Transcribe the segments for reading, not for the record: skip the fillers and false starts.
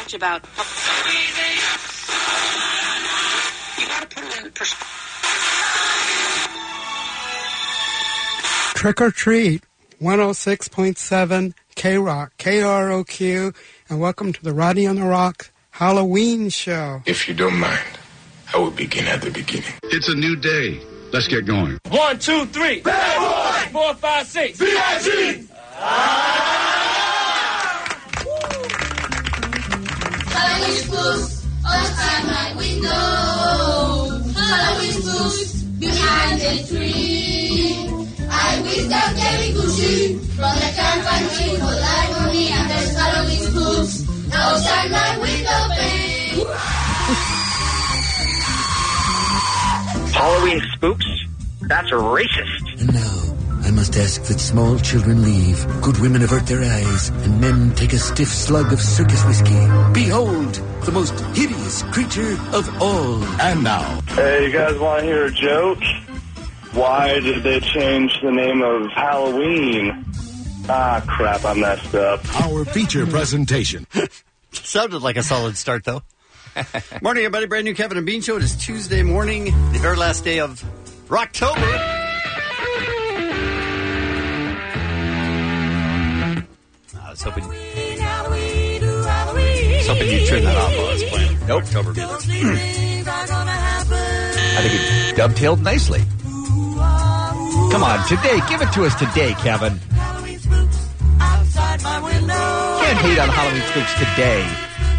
much about... You got to put it in perspective. Trick or Treat, 106.7 K-Rock, KROQ, and welcome to the Rodney on the Rock Halloween show. If you don't mind, I will begin at the beginning. It's a new day. Let's get going. 1, 2, 3. Bad boy! 4, 5, 6. B.I.G. Halloween spooks outside my window. Halloween spooks behind the tree. I wish them very Gucci from the campaign tree for life on me. And there's Halloween spooks outside my window pane. Halloween spooks? That's racist. And now, I must ask that small children leave, good women avert their eyes, and men take a stiff slug of circus whiskey. Behold, the most hideous creature of all. And now. Hey, you guys want to hear a joke? Why did they change the name of Halloween? Ah, crap, I messed up. Our feature presentation. Sounded like a solid start, though. Morning, everybody. Brand new Kevin and Bean Show. It is Tuesday morning, the very last day of Rocktober. I was hoping you'd turn that off while I was playing. Nope. October music. I think it dovetailed nicely. Come on, today. Give it to us today, Kevin. Can't hate on Halloween spooks today.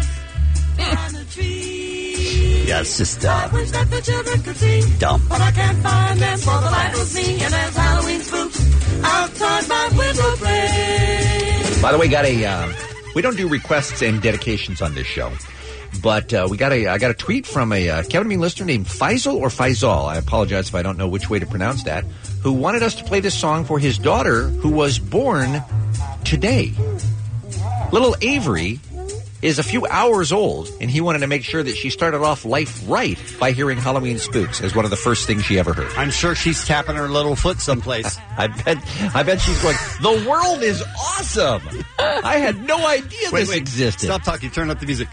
Yeah, it's just dumb. But I can't find them for the life of me. And there's Halloween spooks outside my window frame. By the way, we don't do requests and dedications on this show, but I got a tweet from a Kevin Bean listener named Faisal or Faisal. I apologize if I don't know which way to pronounce that. Who wanted us to play this song for his daughter who was born today. Little Avery is a few hours old, and he wanted to make sure that she started off life right by hearing Halloween spooks as one of the first things she ever heard. I'm sure she's tapping her little foot someplace. I bet she's going, the world is awesome. I had no idea this existed. Stop talking. Turn up the music.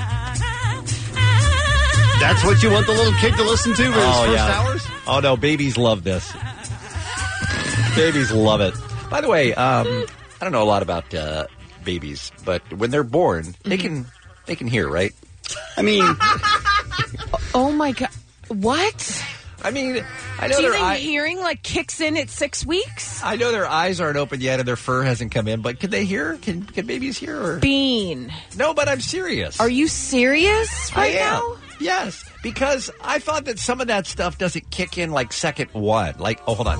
That's what you want the little kid to listen to for his first hours? Oh, no. Babies love this. Babies love it. By the way, I don't know a lot about babies, but when they're born, they can hear, right? I mean, oh my God, what? I mean, I know. Do you think hearing like kicks in at 6 weeks? I know their eyes aren't open yet and their fur hasn't come in, but can they hear? Can babies hear? Or? Bean. No, but I'm serious. Are you serious right now? Yes, because I thought that some of that stuff doesn't kick in like second one. Like, oh, hold on.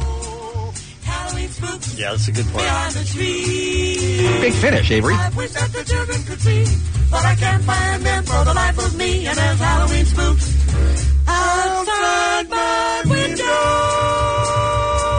Yeah, that's a good point. Big finish, Avery. I wish that the children could see, but I can't find them for the life of me. And there's Halloween spooks outside my window.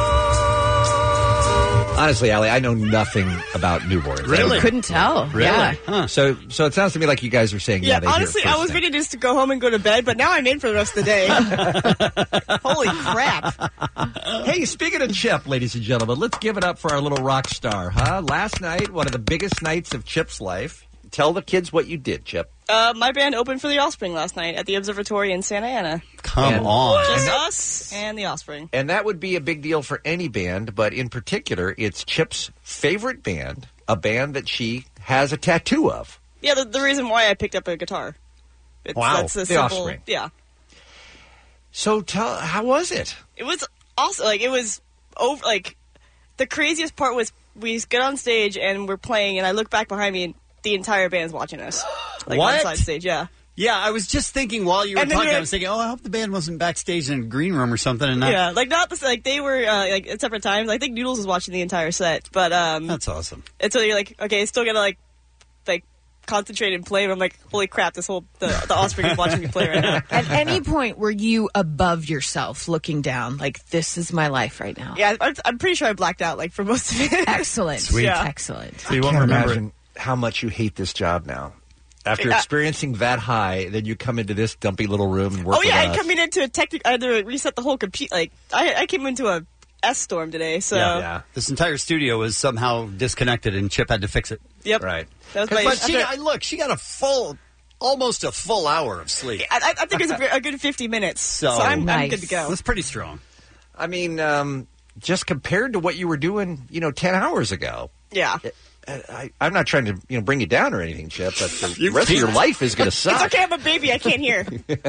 Honestly, Allie, I know nothing about newborns. Really? Couldn't tell. Really? Yeah. Huh. So it sounds to me like you guys are saying, yeah, they honestly, hear it I was first ready just to go home and go to bed, but now I'm in for the rest of the day. Holy crap. Hey, speaking of Chip, ladies and gentlemen, let's give it up for our little rock star, huh? Last night, one of the biggest nights of Chip's life. Tell the kids what you did, Chip. My band opened for The Offspring last night at the Observatory in Santa Ana. Come on. Just us and The Offspring. And that would be a big deal for any band, but in particular, it's Chip's favorite band, a band that she has a tattoo of. Yeah, the reason why I picked up a guitar. Wow. That's a The simple, Offspring. Yeah. So how was it? It was awesome. Like, it was over. Like, the craziest part was we get on stage and we're playing, and I look back behind me and the entire band's watching us. Like, what? on side stage, yeah. Yeah, I was just thinking while you were talking, I was thinking, I hope the band wasn't backstage in a green room or something. And Yeah, like not the like they were like at separate times. I think Noodles was watching the entire set, but that's awesome. And so you're like, okay, still gotta like concentrate and play. But I'm like, holy crap, the Offspring is watching me play right now. At any point were you above yourself, looking down, like this is my life right now? Yeah, I'm pretty sure I blacked out like for most of it. Excellent, Sweet, yeah. Excellent. So you won't imagine how much you hate this job now. After experiencing that high, then you come into this dumpy little room and work with I us. coming into I had to reset the whole computer. Like I came into a S storm today, so Yeah. This entire studio was somehow disconnected, and Chip had to fix it. Yep. Right. That was But my. she got almost a full hour of sleep. I think it was a good 50 minutes. So I'm good to go. That's pretty strong. I mean, just compared to what you were doing, 10 hours ago. Yeah. I'm not trying to bring you down or anything, Chip, but the rest of your life is going to suck. It's okay, I'm a baby. I can't hear.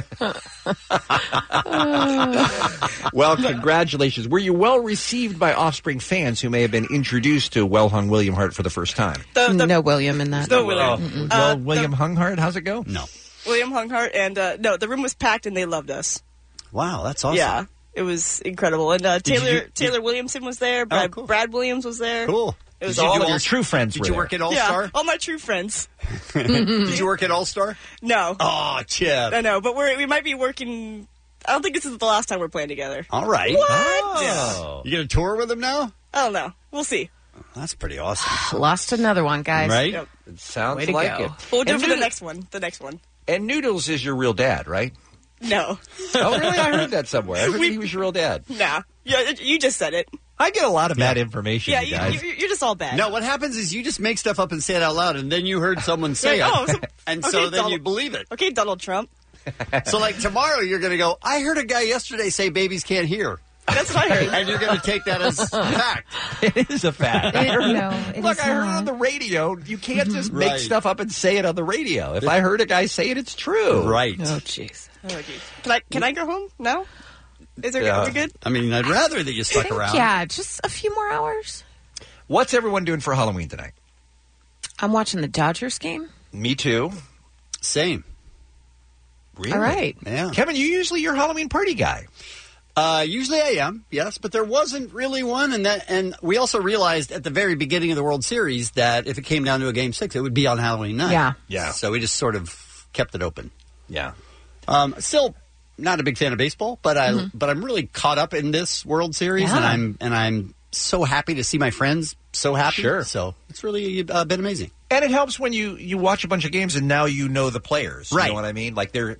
Well, congratulations. Were you well received by Offspring fans who may have been introduced to Well Hung William Hart for the first time? No William in that. No William. William Hung Hart, how's it go? No. William Hung Hart, and no, the room was packed and they loved us. Wow, that's awesome. Yeah, it was incredible. And Taylor Williamson was there. Brad Williams was there. Cool. It was all of your true friends. Did you work at All Star? Yeah, all my true friends. Did you work at All Star? No. Oh, Chip. I know, but we might be working. I don't think this is the last time we're playing together. All right. What? Oh. You going to tour with him now? I don't know. We'll see. Oh, that's pretty awesome. Lost another one, guys. Right? Yep. It sounds Way to like go. it. We'll do it for the next one. The next one. And Noodles is your real dad, right? No. Oh, really? I heard that somewhere. I heard he was your real dad. Nah. Yeah, you just said it. I get a lot of bad information, Yeah, you guys. you're just all bad. No, what happens is you just make stuff up and say it out loud, and then you heard someone say it, and so then you believe it. Okay, Donald Trump. So, like, tomorrow you're going to go, I heard a guy yesterday say babies can't hear. That's what I heard. And you're going to take that as fact. It is a fact. Look, I heard it on the radio. You can't just make Right. stuff up and say it on the radio. If I heard a guy say it, it's true. Right. Oh, jeez. Can I go home now? Is there are we good? I mean, I'd rather that you stuck around. Yeah, just a few more hours. What's everyone doing for Halloween tonight? I'm watching the Dodgers game. Me too. Same. Really? All right. Yeah. Kevin, you usually your Halloween party guy. Usually I am, yes, but there wasn't really one, and we also realized at the very beginning of the World Series that if it came down to a Game 6, it would be on Halloween night. Yeah. So we just sort of kept it open. Yeah. Still not a big fan of baseball, but I'm really caught up in this World Series, Yeah. and I'm so happy to see my friends so happy. Sure. So it's really been amazing. And it helps when you watch a bunch of games and now you know the players. Right. You know what I mean? Like they're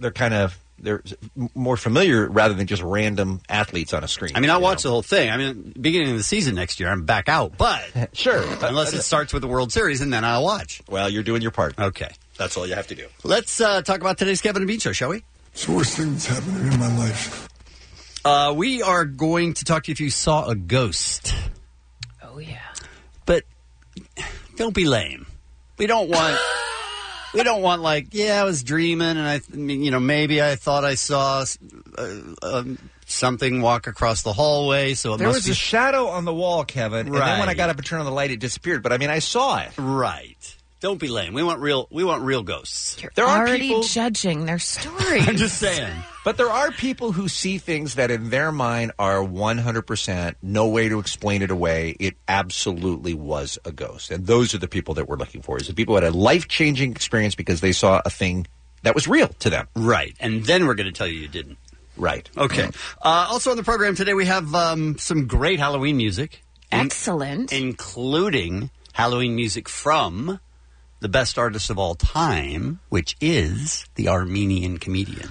more familiar rather than just random athletes on a screen. I mean, I'll watch the whole thing. I mean, beginning of the season next year, I'm back out, but sure, unless it starts with the World Series, and then I'll watch. Well, you're doing your part. Okay. That's all you have to do. Let's talk about today's Kevin and Bean Show, shall we? It's the worst thing that's happening in my life. We are going to talk to you if you saw a ghost. Oh, yeah. But don't be lame. We don't want... We don't want I was dreaming, and maybe I thought I saw something walk across the hallway. So there was a shadow on the wall, Kevin, and then when I got up and turned on the light, it disappeared. But I mean, I saw it. Right. Don't be lame. We want real ghosts. You're already judging their stories. I'm just saying. But there are people who see things that in their mind are 100% no way to explain it away. It absolutely was a ghost. And those are the people that we're looking for. Is the people who had a life-changing experience because they saw a thing that was real to them. Right. And then we're going to tell you didn't. Right. Okay. Also on the program today, we have some great Halloween music. Excellent. Including Halloween music from the best artist of all time, which is the Armenian comedian.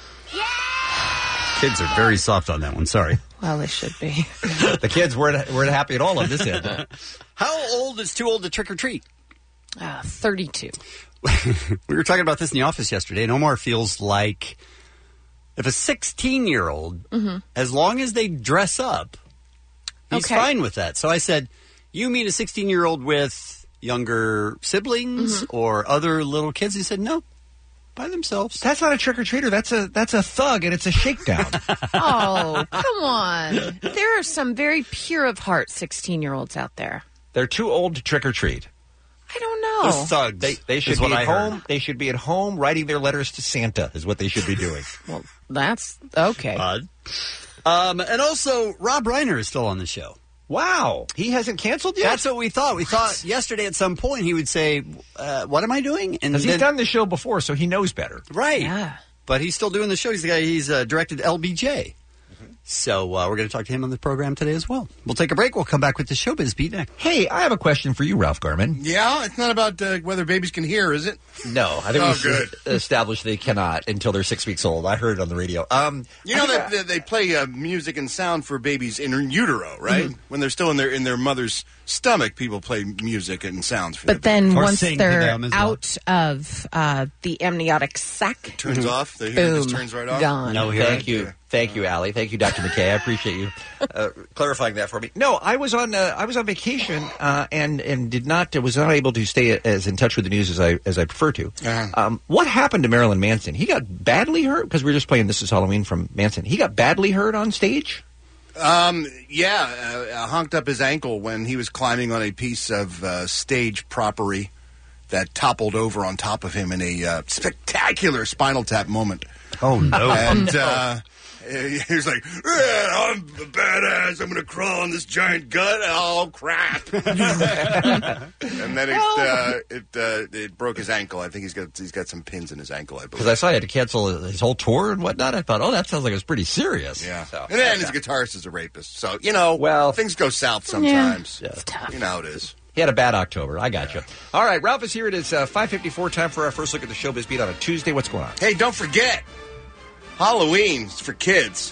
Kids are very soft on that one. Sorry. Well, they should be. The kids weren't happy at all on this end. How old is too old to trick or treat? 32. We were talking about this in the office yesterday, and Omar feels like if a 16-year-old, as long as they dress up, he's fine with that. So I said, you mean a 16-year-old with younger siblings or other little kids? He said, no. By themselves. That's not a trick-or-treater. That's a thug, and it's a shakedown. Oh, come on. There are some very pure of heart 16-year-olds out there. They're too old to trick-or-treat. I don't know. The thugs. They should be at home. They should be at home writing their letters to Santa is what they should be doing. Well, that's okay. And also, Rob Reiner is still on the show. Wow. He hasn't canceled yet? That's what we thought. We thought yesterday at some point he would say, what am I doing? And he's done the show before, so he knows better. Right. Yeah. But he's still doing the show. He's the guy. He's directed LBJ. So we're going to talk to him on the program today as well. We'll take a break. We'll come back with the Showbiz Beat next. Hey, I have a question for you, Ralph Garman. Yeah, it's not about whether babies can hear, is it? No, I think we should establish they cannot until they're 6 weeks old. I heard it on the radio. You know that they play music and sound for babies in utero, right? When they're still in their mother's stomach, people play music and sounds for But their then baby. once they're out of the amniotic sac, Turns off. The hearing boom, just turns right off. gone. Thank you. Thank you, Allie. Thank you, Dr. McKay. I appreciate you clarifying that for me. No, I was on vacation and was not able to stay as in touch with the news as I prefer to. What happened to Marilyn Manson? He got badly hurt because we were just playing This Is Halloween from Manson. He got badly hurt on stage? Honked up his ankle when he was climbing on a piece of stage property that toppled over on top of him in a spectacular Spinal Tap moment. Oh, no. And he was like, I'm a badass. I'm going to crawl on this giant gut. Oh, crap. And then it broke his ankle. I think he's got some pins in his ankle, I believe. Because I saw he had to cancel his whole tour and whatnot. I thought, that sounds like it was pretty serious. Yeah. So, and then his guitarist is a rapist. So, things go south sometimes. Yeah. It's tough. You know how it is. He had a bad October. I got you. All right, Ralph is here. It is 5:54. Time for our first look at the Showbiz Beat on a Tuesday. What's going on? Hey, don't forget, Halloween's for kids.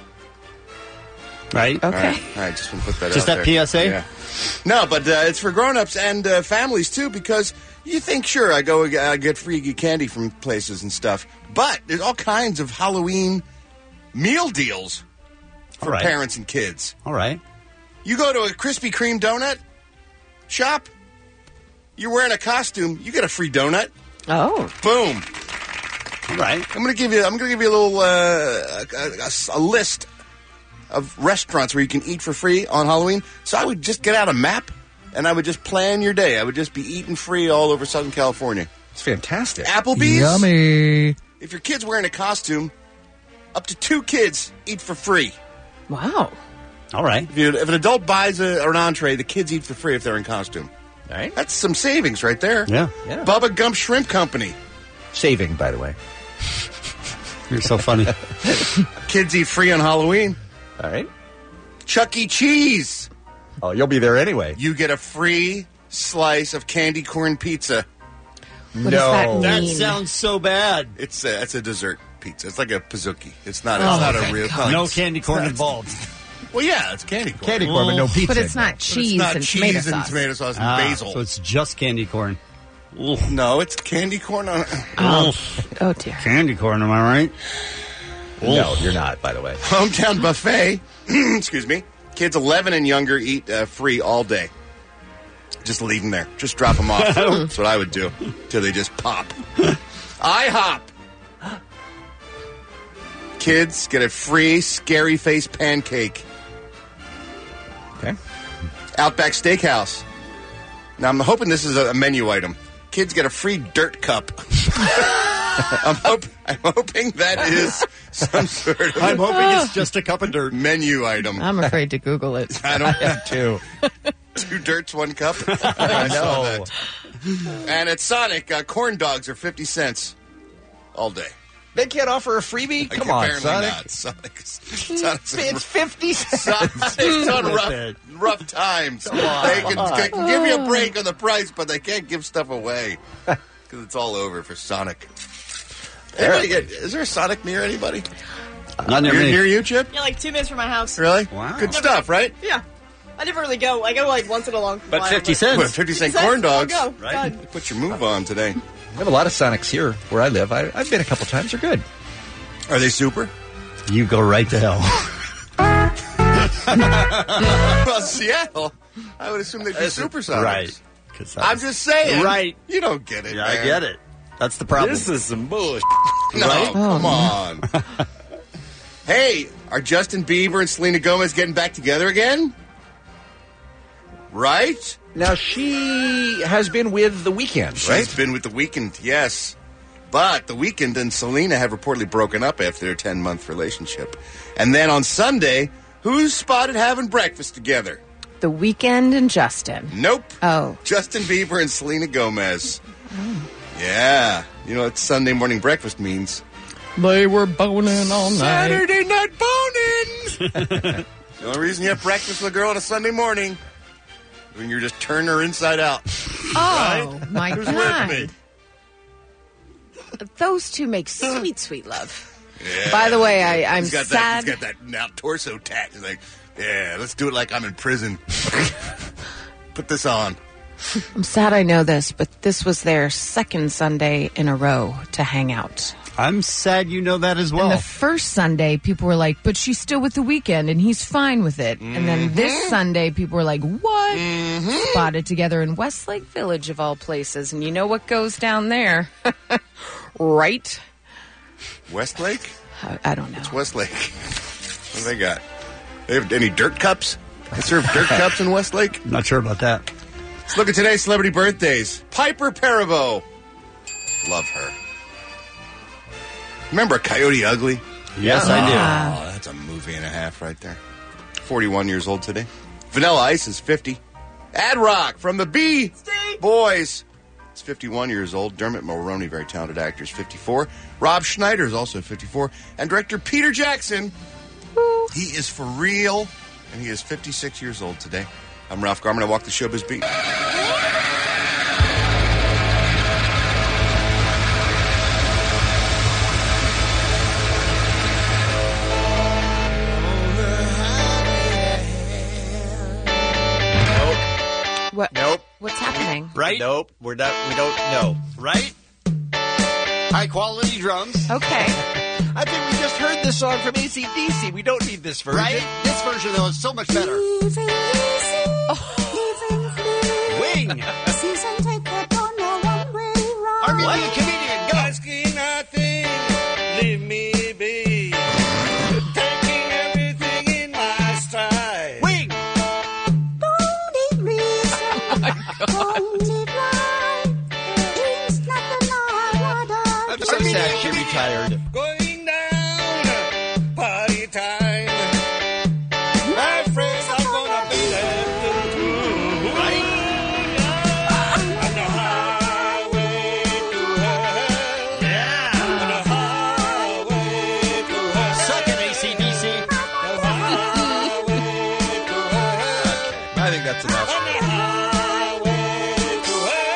Right? Okay. All right, just want to put that Just out that there. PSA? Yeah. No, but it's for grown-ups and families, too, because you think, sure, I get free candy from places and stuff, but there's all kinds of Halloween meal deals for parents and kids. All right. You go to a Krispy Kreme donut shop, you're wearing a costume, you get a free donut. Oh. Boom. All right. I'm going to give you a little a list of restaurants where you can eat for free on Halloween. So I would just get out a map and I would just plan your day. I would just be eating free all over Southern California. It's fantastic. Applebee's. Yummy. If your kid's wearing a costume, up to 2 kids eat for free. Wow. All right. If an adult buys an entree, the kids eat for free if they're in costume. All right. That's some savings right there. Yeah. Bubba Gump Shrimp Company. Saving, by the way. You're so funny. Kids eat free on Halloween. All right. Chuck E. Cheese. Oh, you'll be there anyway. You get a free slice of candy corn pizza. What does that mean? That sounds so bad. It's a dessert pizza. It's like a pizookie. It's not a real. No candy corn involved. Well, yeah, it's candy corn. Candy corn, but no pizza. But it's not cheese and tomato sauce. Tomato sauce and basil. So it's just candy corn. No, it's candy corn on. Oh dear. Candy corn, am I right? No, you're not, by the way. Hometown buffet. Excuse me. Kids 11 and younger eat free all day. Just leave them there. Just drop them off. That's what I would do till they just pop. IHOP. Kids get a free scary face pancake. Okay. Outback Steakhouse. Now I'm hoping this is a menu item. Kids get a free dirt cup. I'm hoping that is some sort of. I'm hoping it's just a cup of dirt. Menu item. I'm afraid to Google it. I don't have 2. 2 dirts, 1 cup. I know. That. And at Sonic, corn dogs are 50 cents all day. They can't offer a freebie? Come on, Apparently Sonic. not. Sonic's It's 50 cents. Sonic's on rough times. They can give you a break on the price, but they can't give stuff away because it's all over for Sonic. Is there a Sonic near anybody? Not near me. Near you, Chip? Yeah, like 2 minutes from my house. Really? Wow. Good stuff, right? Yeah. I never really go. I go like once in a long while. But 50 cents. What, 50-cent corn dogs? I'll go. Right. God. Put your move on today. We have a lot of Sonics here where I live. I've been a couple times. They're good. Are they super? You go right to hell. Well, Seattle, I would assume they'd be supersonics. Right. I'm just saying. Right. You don't get it, Yeah, man. I get it. That's the problem. This is some bullshit. No, Right? come on. Hey, are Justin Bieber and Selena Gomez getting back together again? Right? Now, she has been with The Weeknd, right? She's been with The Weeknd, yes. But The Weeknd and Selena have reportedly broken up after their 10-month relationship. And then on Sunday, who's spotted having breakfast together? The Weeknd and Justin. Nope. Oh. Justin Bieber and Selena Gomez. Oh. Yeah. You know what Sunday morning breakfast means? They were boning all night. Saturday night boning! The only reason you have breakfast with a girl on a Sunday morning when you're just turning her inside out. Oh, right? my Who's God. with me? Those two make sweet, sweet love. Yeah. By the way, I'm he's got sad. He's got that now torso tat. He's like, yeah, let's do it like I'm in prison. Put this on. I'm sad I know this, but this was their second Sunday in a row to hang out. I'm sad you know that as well. And the first Sunday, people were like, but she's still with The Weeknd, and he's fine with it. And then this Sunday, people were like, what? Spotted together in Westlake Village, of all places. And you know what goes down there? Right? Westlake? I don't know. It's Westlake. What do they got? They have any dirt cups? They serve dirt cups in Westlake? I'm not sure about that. Let's look at today's celebrity birthdays. Piper Perabo. Love her. Remember Coyote Ugly? Yes, I do. Oh, that's a movie and a half right there. 41 years old today. Vanilla Ice is 50. Ad Rock from the B Boys is 51 years old. Dermot Mulroney, very talented actor, is 54. Rob Schneider is also 54. And director Peter Jackson, he is for real, and he is 56 years old today. I'm Ralph Garman. I walk the showbiz beat. What? Nope. What's happening? Right? Nope. We don't know. Right? High quality drums. Okay. I think we just heard this song from AC/DC. We don't need this version. Right? This version, though, is so much better. Wing! Armenian comedian, go! Asking nothing, leave me be. Taking everything in my stride. Wing! I'm so sad she retired. Going down, party time. My friends are gonna be left too. Right? On the highway to hell. Yeah! On the highway to hell. Suck it, AC/DC. The highway to hell. I think that's enough. On the highway to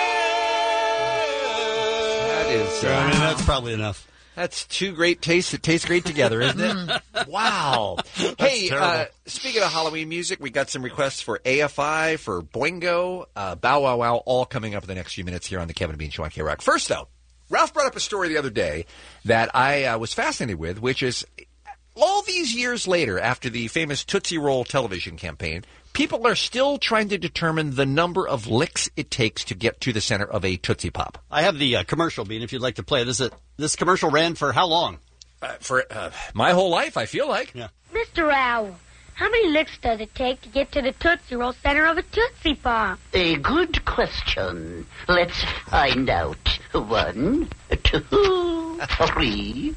hell. That is. I mean, that's probably enough. That's two great tastes that taste great together, isn't it? Wow. Hey, terrible. speaking of Halloween music, we got some requests for AFI, for Boingo, Bow Wow Wow, all coming up in the next few minutes here on the Kevin and Bean Show on K-Rock. First, though, Ralph brought up a story the other day that I was fascinated with, which is all these years later, after the famous Tootsie Roll television campaign, people are still trying to determine the number of licks it takes to get to the center of a Tootsie Pop. I have the commercial, Bean, if you'd like to play. This commercial ran for how long? For my whole life, I feel like. Yeah. Mr. Owl, how many licks does it take to get to the Tootsie Roll center of a Tootsie Pop? A good question. Let's find out. 1, 2, 3.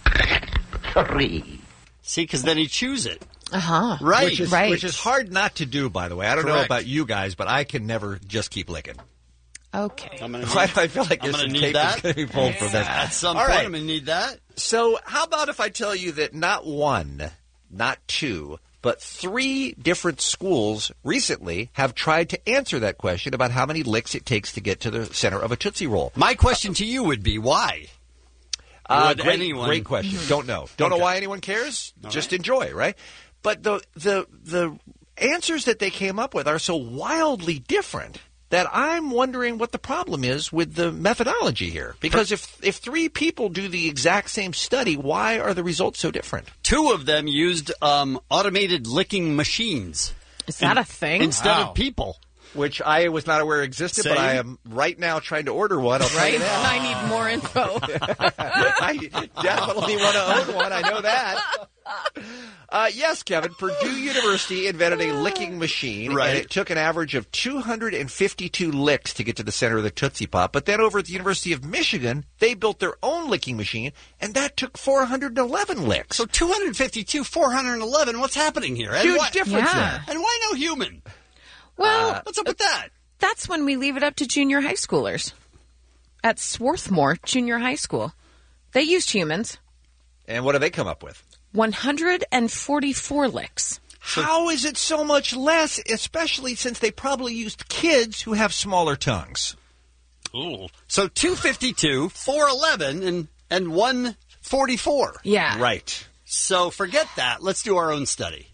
See, because then he chews it. Uh-huh. Right. Which is hard not to do, by the way. I don't know Correct. about you guys, but I can never just keep licking. Okay. I feel like I'm there's gonna some need tape that. that's going to be pulled from this. At some All point, right. I'm going to need that. So how about if I tell you that not one, not two, but 3 different schools recently have tried to answer that question about how many licks it takes to get to the center of a Tootsie Roll. My question to you would be, why? Would Great question. Don't know. Don't know why anyone cares. Just enjoy, right? But the answers that they came up with are so wildly different that I'm wondering what the problem is with the methodology here. Because if 3 people do the exact same study, why are the results so different? 2 of them used automated licking machines. Is that a thing? Instead of people. Which I was not aware existed, but I am right now trying to order one. I'll tell you that. I need more info. I definitely want to own one. I know that. Yes, Kevin. Purdue University invented a licking machine, Right. and it took an average of 252 licks to get to the center of the Tootsie Pop. But then over at the University of Michigan, they built their own licking machine, and that took 411 licks. So 252, 411. What's happening here? Huge difference there. And why no human? Well, what's up with that? That's when we leave it up to junior high schoolers. At Swarthmore Junior High School, they used humans. And what do they come up with? 144 licks. How is it so much less, especially since they probably used kids who have smaller tongues? Ooh. So 252, 411, and 144. Yeah. Right. So forget that. Let's do our own study.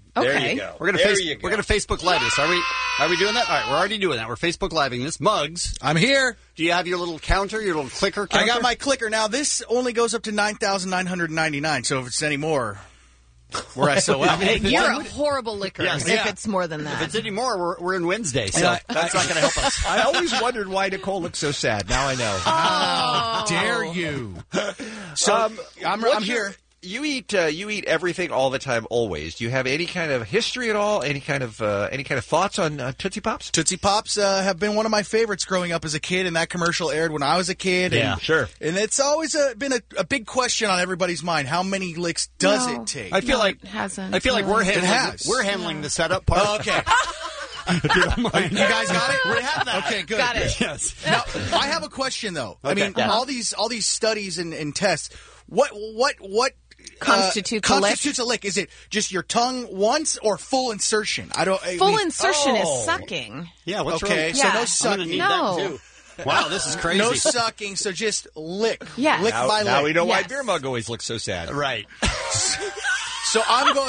There Okay. you go. We're gonna Facebook Live this. Are we doing that? All right, we're already doing that. We're Facebook Living this. Muggs, I'm here. do you have your little counter, your little clicker counter? I got my clicker. Now, this only goes up to 9,999, so if it's any more, we're SOL. You're a horrible licker if it's more than that. If it's any more, we're in Wednesday, so that's not going to help us. I always wondered why Nicole looks so sad. Now I know. How dare you? So I'm here. You eat everything all the time, always. Do you have any kind of history at all? Any kind of thoughts on Tootsie Pops? Tootsie Pops have been one of my favorites growing up as a kid, and that commercial aired when I was a kid. Yeah, and, sure. And it's always been a big question on everybody's mind. How many licks does it take? I feel like it hasn't. I feel like we're handling the setup part. Oh, okay. You guys got it? We have that. Okay, good. Got it. Yes. Now, I have a question though. Okay. I mean, all these studies and tests. What constitutes a lick? Is it just your tongue once or full insertion? Full insertion is sucking. Yeah. What's okay, wrong? so Yeah. no I'm sucking. gonna need No. that too. Wow, this is crazy. No sucking, so just lick. Yes. Lick by lick. Now we know why Yes. Beer Mug always looks so sad. Right. So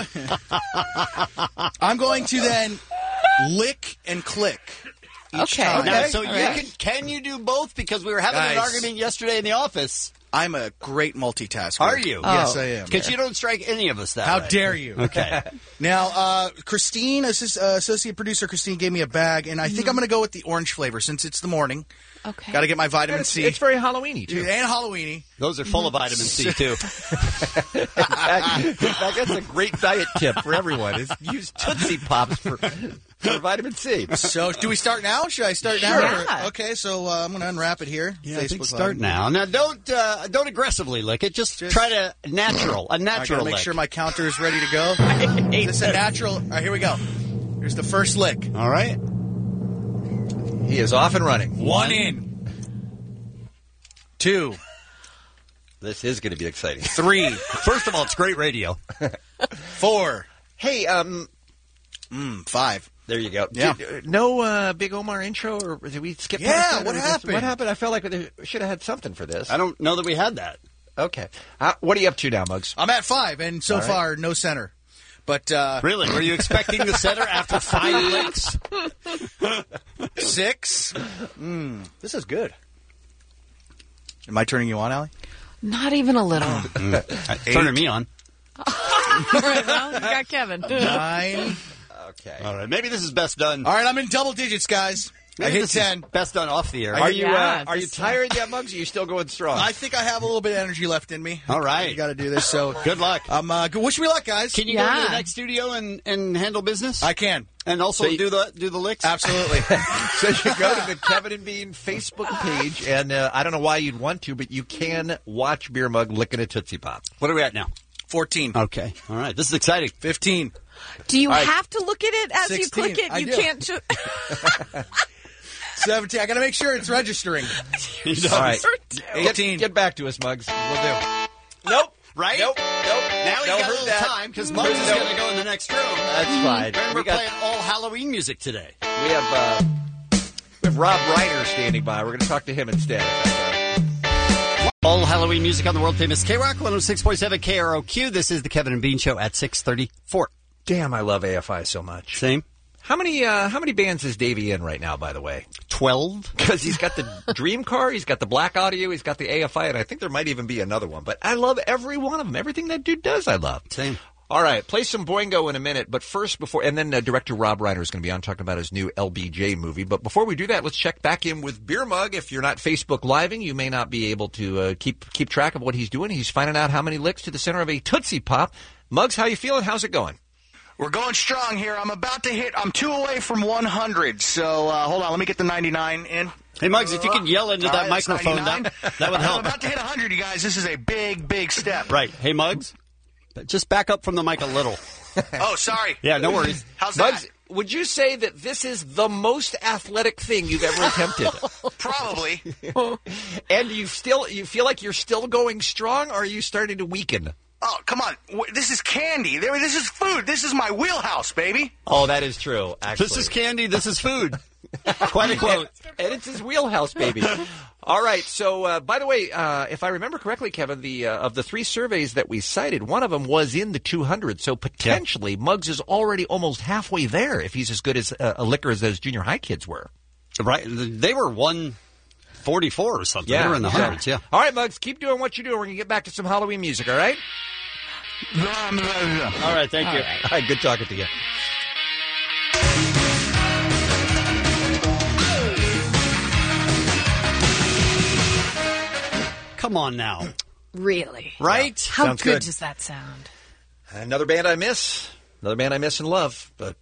I'm going to then lick and click. Each Okay. time. Now, so All you right. can you do both? Because we were having an Guys. argument yesterday in the office. I'm a great multitasker. Are you? Yes, I am. Because you don't strike any of us that How way. dare you? Okay. Now, Christine, associate producer Christine, gave me a bag, and I think I'm going to go with the orange flavor since it's the morning. Okay. Got to get my vitamin C. It's very Halloween-y, too. And Halloweeny. Those are full of vitamin C, too. In fact, that's a great diet tip for everyone. Is use Tootsie Pops for vitamin C. So, do we start now? Should I start now? Yeah. Okay, so I'm going to unwrap it here. Yeah, I think Facebook start Live. now. Now, don't aggressively lick it. Just try to a natural I got to make lick. sure my counter is ready to go. Is this a natural? All right, here we go. Here's the first lick. All right. He is off and running. One in. 2. This is going to be exciting. 3. First of all, it's great radio. 4. Hey, 5. there you go. Yeah. No Big Omar intro, or did we skip past Yeah, that, what or happened? What happened? I felt like we should have had something for this. I don't know that we had that. Okay. What are you up to now, Muggs? I'm at 5, and so All right. far, no center. But Really? Were you expecting the center after 5 licks? 6. This is good. Am I turning you on, Allie? Not even a little. Turning me on. Right, well, you got Kevin. 9. Okay. All right. Maybe this is best done. All right, I'm in double digits, guys. I Maybe hit this is 10. best done off the air. Are you Yeah, are you just, tired yet, Muggs? Or are you still going strong? I think I have a little bit of energy left in me. All right. You got to do this. So Good luck. wish me luck, guys. Can you go to Yeah. the next studio and handle business? I can. And also So you- do the licks? Absolutely. So you go to the Kevin and Bean Facebook page, and I don't know why you'd want to, but you can watch Beer Mug licking a Tootsie Pop. What are we at now? 14. Okay. All right. This is exciting. 15. Do you All right. have to look at it as 16. you click it? I You do. can't. 17. I got to make sure it's registering. All right. 18. Get back to us, Muggs. We'll do. Nope. Right? Nope. Now he's No, got a heard little that. time because Muggs is Nope. going to go in the next room. That's fine. And We we're got playing all Halloween music today. we have Rob Reiner standing by. We're going to talk to him instead. If that's all right. All Halloween music on the world famous K-Rock 106.7 KROQ. This is the Kevin and Bean Show at 6:34. Damn, I love AFI so much. Same. How many bands is Davey in right now, by the way? 12. Because he's got the Dream Car, he's got the Black Audio, he's got the AFI, and I think there might even be another one. But I love every one of them. Everything that dude does, I love. Same. All right, play some Boingo in a minute, but first, and then director Rob Reiner is going to be on talking about his new LBJ movie. But before we do that, let's check back in with Beer Mug. If you're not Facebook Living, you may not be able to keep track of what he's doing. He's finding out how many licks to the center of a Tootsie Pop. Muggs, how you feeling? How's it going? We're going strong here. I'm 2 away from 100. So hold on. Let me get the 99 in. Hey, Muggs, if you could yell into All that right, that's microphone, 99. that would help. I'm about to hit 100, you guys. This is a big, big step. Right. Hey, Muggs, just back up from the mic a little. Oh, sorry. Yeah, no worries. How's Muggs, that? would you say that this is the most athletic thing you've ever attempted? Probably. And you feel like you're still going strong, or are you starting to weaken? Oh, come on. This is candy. This is food. This is my wheelhouse, baby. Oh, that is true, actually. This is candy. This is food. Quite a quote. And it's his wheelhouse, baby. All right. So, by the way, if I remember correctly, Kevin, of the 3 surveys that we cited, one of them was in the 200. So potentially, Muggs is already almost halfway there if he's as good as a licker as those junior high kids were. Right. They were 144 or something. They were in the hundreds, yeah. All right, Muggs, keep doing what you do. We're going to get back to some Halloween music, all right? All right, thank you. All right, good talking to you. Come on now. Really? Right? How Sounds good good. does that sound? Another band I miss. Another band I miss and love. But,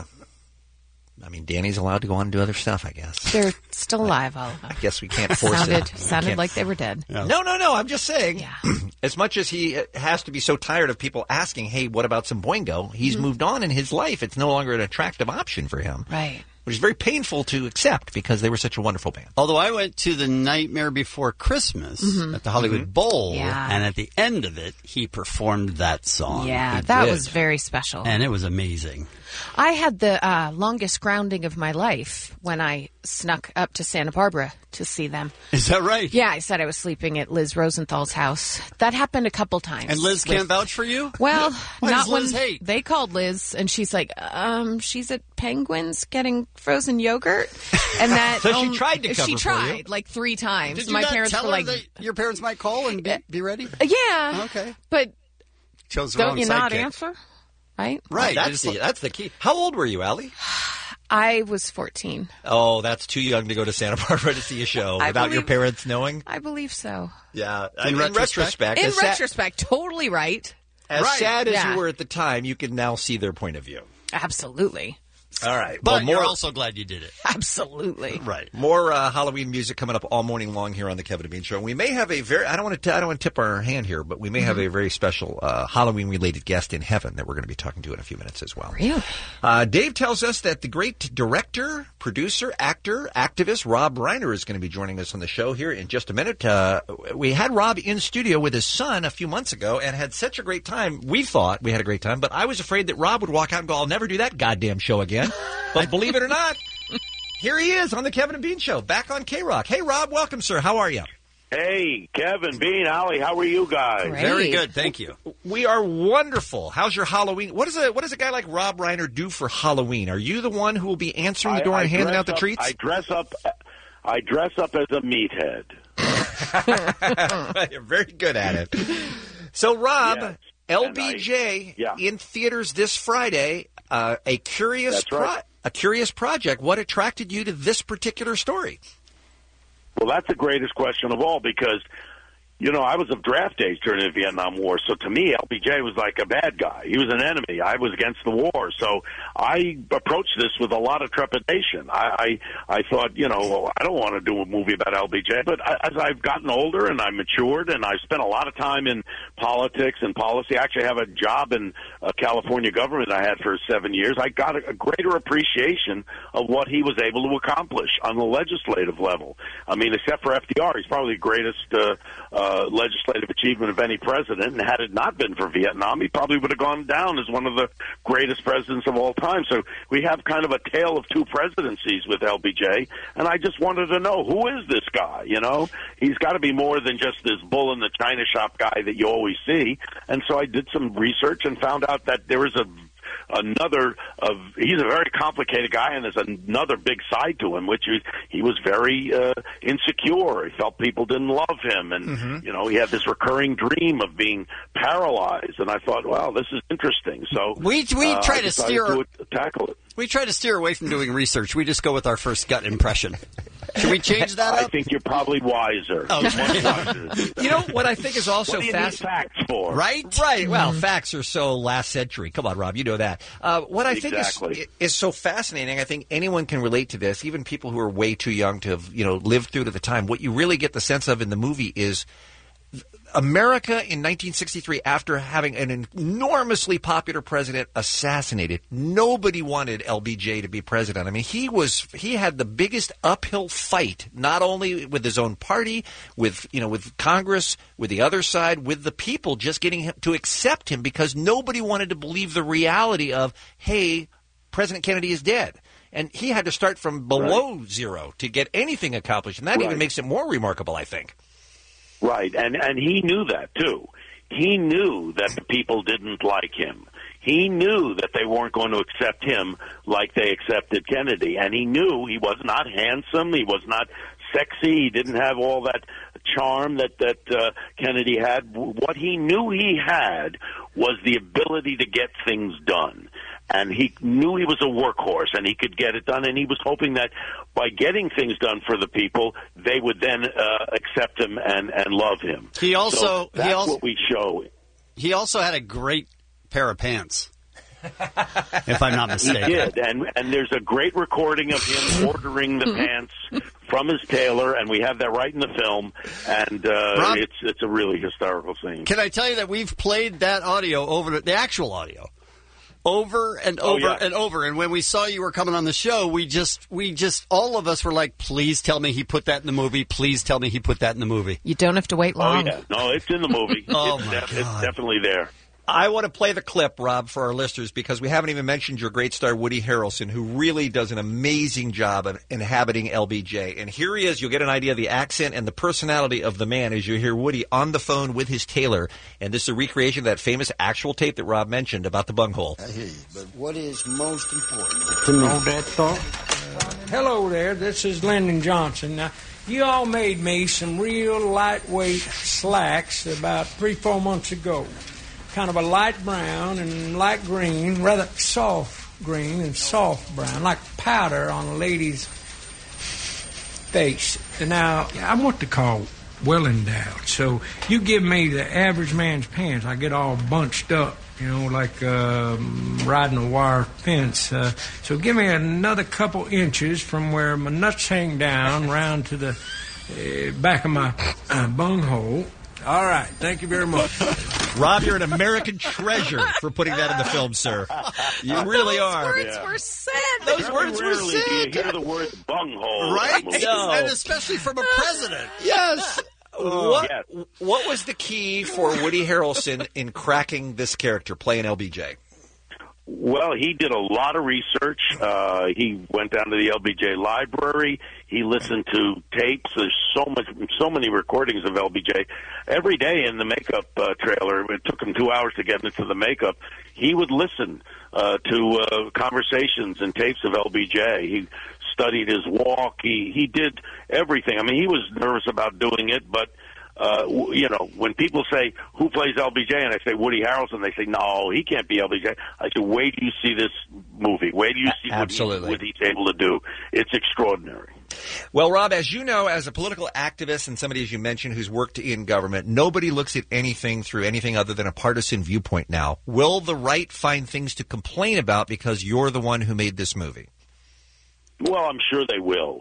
I mean, Danny's allowed to go on and do other stuff, I guess. They're still alive, all of them. I guess we can't force it. Sounded like they were dead. No. I'm just saying. As much as he has to be so tired of people asking, hey, what about some Boingo? He's moved on in his life. It's no longer an attractive option for him. Right. Which is very painful to accept because they were such a wonderful band. Although I went to the Nightmare Before Christmas at the Hollywood Bowl, and at the end of it, he performed that song. Yeah, He that did. was very special. And it was amazing. I had the longest grounding of my life when I snuck up to Santa Barbara to see them. Is that right? Yeah, I said I was sleeping at Liz Rosenthal's house. That happened a couple times. And Liz can't vouch for you? Well, Why not does Liz when hate? they called Liz, and she's like, she's at Penguins getting frozen yogurt, and that. So she tried to cover She for tried you. like 3 times. Did you my not parents tell were her like, that your parents might call and be ready? "Yeah, Okay. but Chose the don't wrong you not sidekick. answer?" Right? Right. That's the key. How old were you, Allie? I was 14. Oh, that's too young to go to Santa Barbara to see a show I without your believe- parents knowing. I believe so. Yeah. In retrospect. In as sad- retrospect, totally right. as sad as Yeah. you were at the time, you can now see their point of view. Absolutely. All right. But well, more, you're also glad you did it. Absolutely. Right. more Halloween music coming up all morning long here on the Kevin and Bean Show. We may have a very I don't want to tip our hand here, but we may have a very special Halloween related guest in heaven that we're going to be talking to in a few minutes as well. Really? Dave tells us that the great director, producer, actor, activist Rob Reiner is going to be joining us on the show here in just a minute. We had Rob in studio with his son a few months ago and had such a great time. We thought we had a great time, but I was afraid that Rob would walk out and go, I'll never do that goddamn show again. But believe it or not, here he is on the Kevin and Bean Show, back on K-Rock. Hey, Rob, welcome, sir. How are you? Hey, Kevin, Bean, Allie, how are you guys? Great. Very good. Thank you. We are wonderful. How's your Halloween? What does a guy like Rob Reiner do for Halloween? Are you the one who will be answering the door and handing out the treats? I dress up as a meathead. You're very good at it. So, Rob, Yes. LBJ in theaters this Friday. A curious That's right. a curious project. What attracted you to this particular story? Well, that's the greatest question of all because, you know, I was of draft age during the Vietnam War, so to me, LBJ was like a bad guy. He was an enemy. I was against the war, so I approached this with a lot of trepidation. I thought, you know, I don't want to do a movie about LBJ, but as I've gotten older and I matured and I've spent a lot of time in politics and policy, I actually have a job in California government I had for 7 years. I got a greater appreciation of what he was able to accomplish on the legislative level. I mean, except for FDR, he's probably the greatest legislative achievement of any president, and had it not been for Vietnam, he probably would have gone down as one of the greatest presidents of all time. So we have kind of a tale of two presidencies with LBJ, and I just wanted to know, who is this guy? You know, he's got to be more than just this bull in the china shop guy that you always see. And so I did some research and found out that there is he's a very complicated guy, and there's another big side to him, which he was very insecure. He felt people didn't love him, and you know, he had this recurring dream of being paralyzed. And I thought, wow, this is interesting. So we try to tackle it. We try to steer away from doing research. We just go with our first gut impression. Should we change that up? I think you're probably wiser. You know what I think is also what do you need facts for? Right. Well, facts are so last century. Come on, Rob, you know that. What I think is so fascinating, I think anyone can relate to this, even people who are way too young to have, lived through it at the time. What you really get the sense of in the movie is America in 1963, after having an enormously popular president assassinated, nobody wanted LBJ to be president. I mean, he had the biggest uphill fight, not only with his own party, with Congress, with the other side, with the people, just getting him to accept him because nobody wanted to believe the reality of, hey, President Kennedy is dead. and he had to start from below zero to get anything accomplished, and that even makes it more remarkable, I think. Right, and he knew that, too. He knew that the people didn't like him. He knew that they weren't going to accept him like they accepted Kennedy, and he knew he was not handsome, he was not sexy, he didn't have all that charm that Kennedy had. What he knew he had was the ability to get things done. And he knew he was a workhorse and he could get it done, and he was hoping that by getting things done for the people, they would then accept him and love him. That's what we show. He also had a great pair of pants, if I'm not mistaken. He did, and there's a great recording of him ordering the pants from his tailor, and we have that right in the film, and Rob, it's a really hysterical scene. Can I tell you that we've played that audio over the actual audio over and over and over, and when we saw you were coming on the show, we just all of us were like, please tell me he put that in the movie, please tell me he put that in the movie. You don't have to wait long. Oh yeah, no, it's in the movie. It's definitely there. I want to play the clip, Rob, for our listeners, because we haven't even mentioned your great star, Woody Harrelson, who really does an amazing job of inhabiting LBJ. And here he is. You'll get an idea of the accent and the personality of the man as you hear Woody on the phone with his tailor. And this is a recreation of that famous actual tape that Rob mentioned about the bunghole. I hear you, but what is most important to know that thought? Hello there, this is Lyndon Johnson. Now, you all made me some real lightweight slacks about 3-4 months ago. Kind of a light brown and light green, rather soft green and soft brown, like powder on a lady's face. Now, I'm what they call well endowed. So you give me the average man's pants, I get all bunched up, like riding a wire fence. So give me another couple inches from where my nuts hang down round to the back of my bunghole. All right, thank you very much. Rob, you're an American treasure for putting that in the film, sir. You really are. Those words were said. Those words were Rarely said. do you hear the word bunghole. Right? No. And especially from a president. Yes. What was the key for Woody Harrelson in cracking this character, playing LBJ? Well, he did a lot of research. He went down to the LBJ library. He listened to tapes. There's so many recordings of LBJ. Every day in the makeup trailer, it took him 2 hours to get into the makeup. He would listen to conversations and tapes of LBJ. He studied his walk. He did everything. I mean, he was nervous about doing it, but when people say, who plays LBJ? And I say, Woody Harrelson, they say, no, he can't be LBJ. I say, wait till you see this movie. Wait till you see what he's able to do. It's extraordinary. Well, Rob, as you know, as a political activist and somebody, as you mentioned, who's worked in government, nobody looks at anything through anything other than a partisan viewpoint now. Will the right find things to complain about because you're the one who made this movie? Well, I'm sure they will.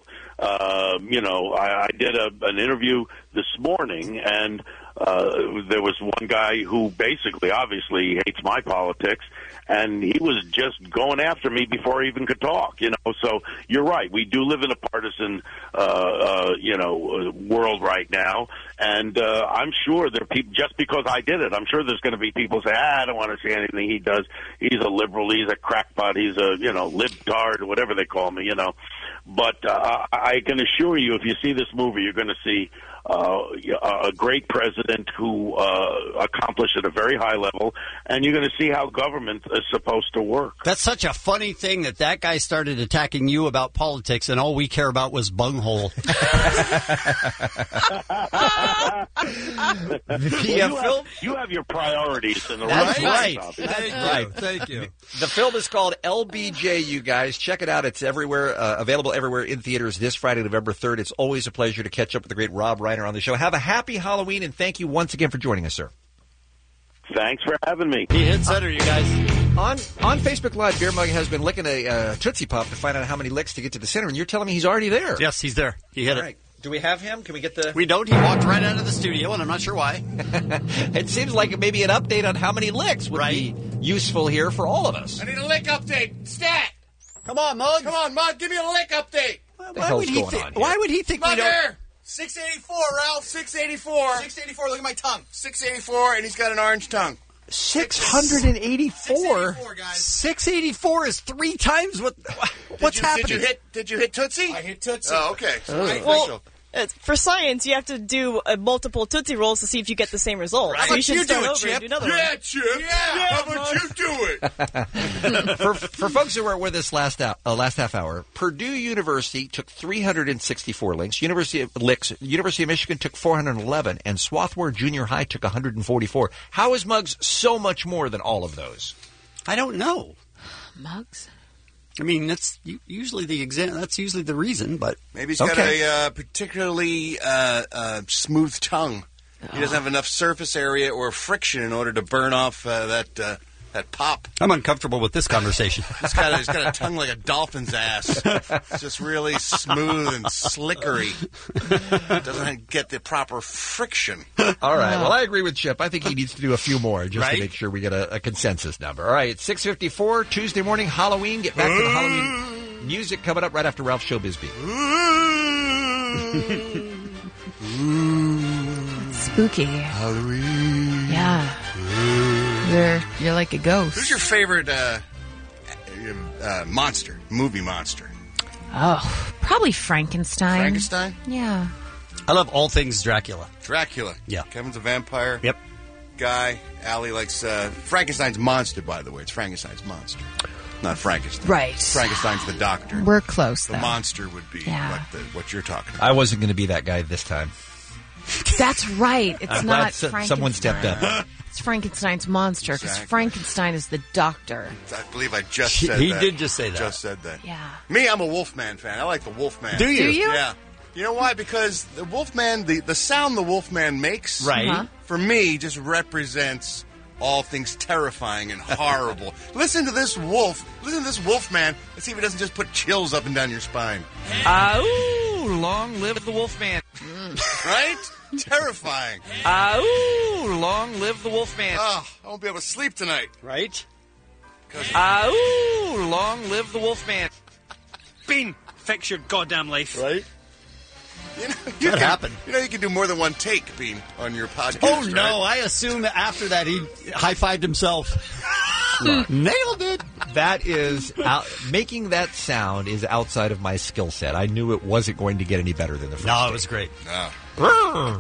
I did an interview this morning, and there was one guy who basically, obviously, hates my politics, and he was just going after me before I even could talk, So you're right. We do live in a partisan, world right now, and I'm sure there are people, just because I did it, I'm sure there's going to be people say, I don't want to see anything he does. He's a liberal, he's a crackpot, he's a, libtard, or whatever they call me, But I can assure you, if you see this movie, you're going to see a great president who accomplished at a very high level, and you're going to see how government is supposed to work. That's such a funny thing that guy started attacking you about politics, and all we care about was bunghole. You have your priorities in the That's right. Right. Thank you. The film is called LBJ, you guys. Check it out. It's everywhere, available everywhere in theaters this Friday, November 3rd. It's always a pleasure to catch up with the great Rob Reiner on the show. Have a happy Halloween, and thank you once again for joining us, sir. Thanks for having me. He hit center, you guys. On Facebook Live, Beer Mug has been licking a Tootsie Pop to find out how many licks to get to the center, and you're telling me he's already there. Yes, he's there. He hit it. Do we have him? Can we get the... We don't. He walked right out of the studio, and I'm not sure why. It seems like maybe an update on how many licks would be useful here for all of us. I need a lick update. Stat! Come on, Mug. Come on, Mug. Give me a lick update. Why would he think Mug we don't... there. 684, Ralph. 684. 684. Look at my tongue. 684, and he's got an orange tongue. 684. 684 is 3 times what. What's happening? Did you hit Tootsie? I hit Tootsie. Oh, okay. Well, for science, you have to do multiple Tootsie Rolls to see if you get the same result. Right. So you should start do it, over Chip? and do another Yeah, one. Chip. Yeah. How about you do it? For folks who were with us last half hour, Purdue University took 364 licks. University of Michigan took 411, and Swarthmore Junior High took 144. How is Muggs so much more than all of those? I don't know. Muggs? I mean, that's usually the That's usually the reason, but maybe he's got a particularly smooth tongue. He doesn't have enough surface area or friction in order to burn off that pop. I'm uncomfortable with this conversation. He's got a tongue like a dolphin's ass. It's just really smooth and slickery. Doesn't get the proper friction. All right. Well, I agree with Chip. I think he needs to do a few more just to make sure we get a consensus number. All right. It's 6:54 Tuesday morning, Halloween. Get back to the Halloween music coming up right after Ralph Showbiz Beat. Spooky. Halloween. Yeah. You're like a ghost. Who's your favorite monster? Movie monster? Oh, probably Frankenstein. Frankenstein? Yeah. I love all things Dracula. Dracula. Yeah. Kevin's a vampire. Yep. Guy. Allie likes Frankenstein's monster, by the way. It's Frankenstein's monster. Not Frankenstein. Right. Frankenstein's the doctor. We're close, The though. monster would be what you're talking about. I wasn't going to be that guy this time. That's right. It's I'm not glad Frankenstein. someone stepped up. It's Frankenstein's monster because Exactly. Frankenstein is the doctor. I believe I just said that. He did just say that. Just said that. Yeah. Me, I'm a Wolfman fan. I like the Wolfman. Do you? Do you? Yeah. You know why? Because the Wolfman, the sound the Wolfman makes, Right. for me, just represents all things terrifying and horrible. Listen to this wolf. Listen to this Wolfman and see if he doesn't just put chills up and down your spine. Ooh, long live the Wolfman. Right? Terrifying. Ooh, long live the Wolfman. Oh, I won't be able to sleep tonight. Right? Ooh, long live the Wolfman. Bean, fix your goddamn life. Right? You That happened. You know you can do more than one take, Bean, on your podcast. Oh, right? no. I assume that after that he high-fived himself. Nailed it. That is making that sound is outside of my skill set. I knew it wasn't going to get any better than the first. No, it was great. No.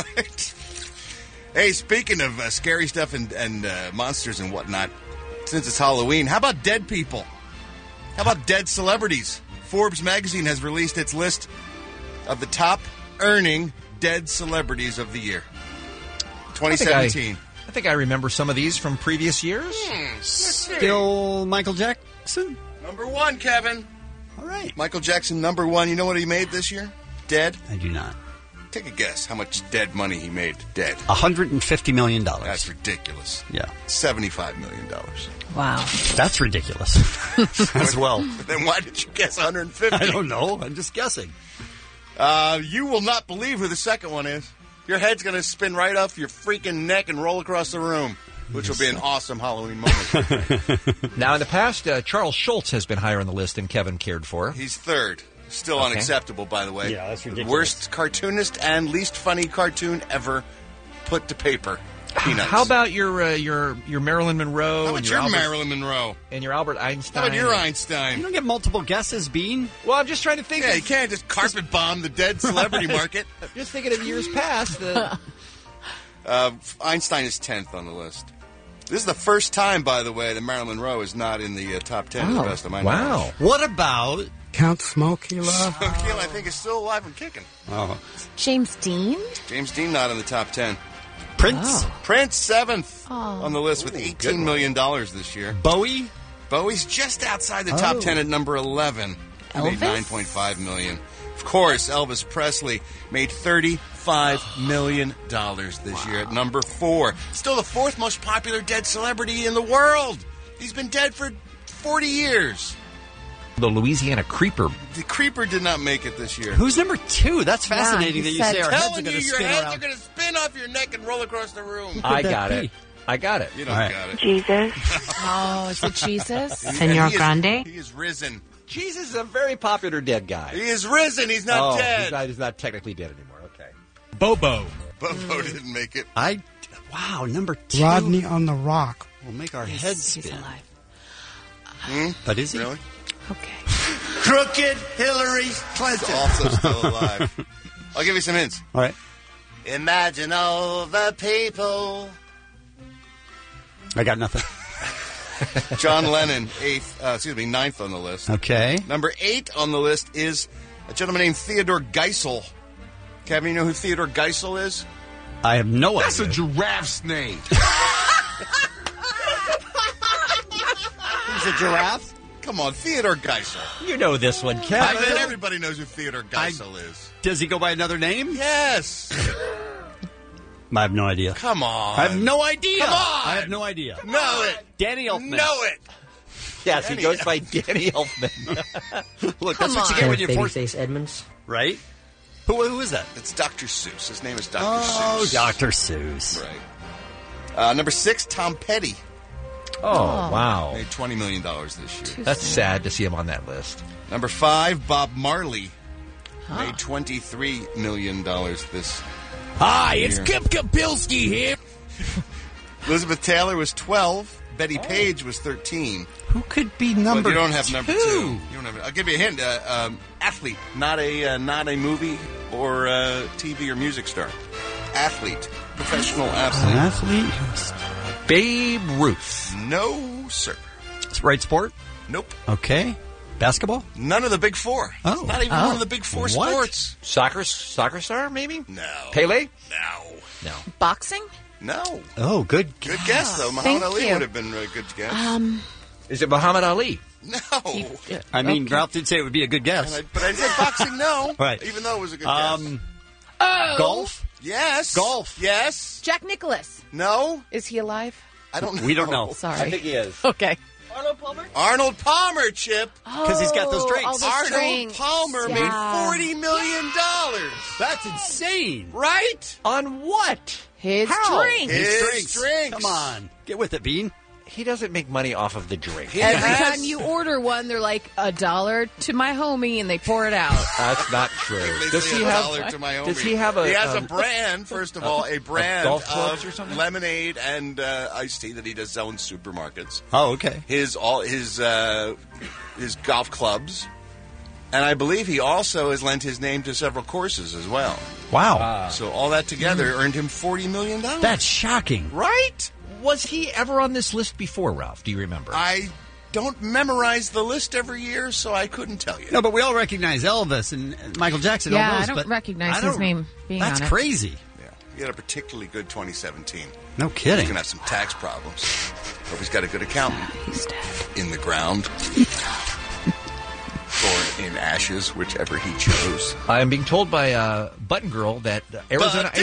Hey, speaking of scary stuff and monsters and whatnot, since it's Halloween, how about dead people? How about dead celebrities? Forbes magazine has released its list of the top earning dead celebrities of the year. 2017. I think I remember some of these from previous years. Still Michael Jackson? Number one, Kevin. All right. Michael Jackson, number one. You know what he made this year? Dead? I do not. Take a guess how much dead money he made dead. $150 million. That's ridiculous. Yeah. $75 million. Wow. That's ridiculous as well. But then why did you guess 150? I don't know. I'm just guessing. You will not believe who the second one is. Your head's going to spin right off your freaking neck and roll across the room, which will be an awesome Halloween moment. Now, in the past, Charles Schultz has been higher on the list than Kevin cared for. He's third. Still unacceptable, by the way. Yeah, that's ridiculous. The worst cartoonist and least funny cartoon ever put to paper. Peanuts. How about your Marilyn Monroe? How about and your Albert, Marilyn Monroe? and your Albert Einstein? How about your Einstein? You don't get multiple guesses, Bean. Well, I'm just trying to think. Yeah, you can't just carpet bomb the dead celebrity market. Just thinking of years past. Einstein is 10th on the list. This is the first time, by the way, that Marilyn Monroe is not in the top 10 to the best of my knowledge. What about Count Smokey Love? Smokey, I think, is still alive and kicking. James Dean? James Dean not in the top 10. Prince? Oh. Prince, 7th Oh. on the list with $18 million this year. Bowie? Bowie's just outside the top 10 at number 11. He made Elvis? $9.5 million. Of course, Elvis Presley made $35 million this year at number 4. Still the fourth most popular dead celebrity in the world. He's been dead for 40 years. The Louisiana Creeper. The Creeper did not make it this year. Who's number 2? That's fascinating he that said- you say our heads are Telling going you, to your spin heads around. are going to spin off your neck and roll across the room. I that got be? it. I got it. You don't All right. got it. Jesus. Oh, is it Jesus? Senor He is- Grande? He is risen. Jesus is a very popular dead guy. He is risen. He's not dead. He's not technically dead anymore. Okay. Bobo. Bobo didn't make it. Wow, number 2. Rodney on the Rock. We'll make our heads He's spin. alive. But is he? Really? Okay. Crooked Hillary Clinton. Also still alive. I'll give you some hints. All right. Imagine all the people. I got nothing. John Lennon, 9th on the list. Okay. Number 8 on the list is a gentleman named Theodore Geisel. Kevin, you know who Theodore Geisel is? I have no idea. That's a giraffe's name. He's a giraffe? Come on, Theodore Geisel. You know this one, I Kevin. bet everybody knows who Theodore Geisel is. Does he go by another name? Yes. I have no idea. Come on. I have no idea. Come on. I have no idea. Know it. Danny Elfman. Know it. Yes, he goes by Danny Elfman. Look, that's what you get when you force... Babyface Edmonds. Right? Who is that? It's Dr. Seuss. His name is Dr. Oh, Seuss. Dr. Seuss. Right. Number 6, Tom Petty. Oh, wow. Made $20 million this year. That's sad to see him on that list. Number 5, Bob Marley. Made $23 million this Hi, year. it's Kip Kapilski here. Elizabeth Taylor was 12. Betty Page was 13. Who could be number 2? You don't have number 2. You don't have. I'll give you a hint. Athlete, not a movie or TV or music star. Athlete, professional athlete. Babe Ruth. No, sir. Right sport? Nope. Okay. Basketball? None of the big 4. Oh. It's not even one of the big 4 What? sports. Soccer star, maybe? No. Pele? No. Boxing? No. Oh, good Guess, though. Muhammad Thank Ali you. would have been a good guess. Is it Muhammad Ali? No. I mean, Ralph did say it would be a good guess. But I said boxing, no. Right. Even though it was a good guess. Golf? Yes. Golf. Yes. Jack Nicklaus. No. Is he alive? I don't know. We don't know. Sorry. I think he is. Okay. Arnold Palmer? Arnold Palmer, Chip. Because he's got those drinks. all those Arnold drinks. Palmer Yeah. made $40 million. That's insane. Right? On what? His How? drink. His drinks. Come on. Get with it, Bean. He doesn't make money off of the drink. Every time you order one, they're like $1 to my homie, and they pour it out. That's not true. Does he have a? He has a brand. First of all, a brand golf clubs of or something? lemonade and iced tea that he does sell in supermarkets. Oh, okay. His golf clubs, and I believe he also has lent his name to several courses as well. Wow. So all that together earned him $40 million. That's shocking. Right? Was he ever on this list before, Ralph? Do you remember? I don't memorize the list every year, so I couldn't tell you. No, but we all recognize Elvis and Michael Jackson. Yeah, all those, I don't but recognize I his name being That's on it. crazy. Yeah, he had a particularly good 2017. No kidding. He's going to have some tax problems. Hope he's got a good accountant. He's dead. In the ground. Or in ashes, whichever he chose. I am being told by Button Girl that Arizona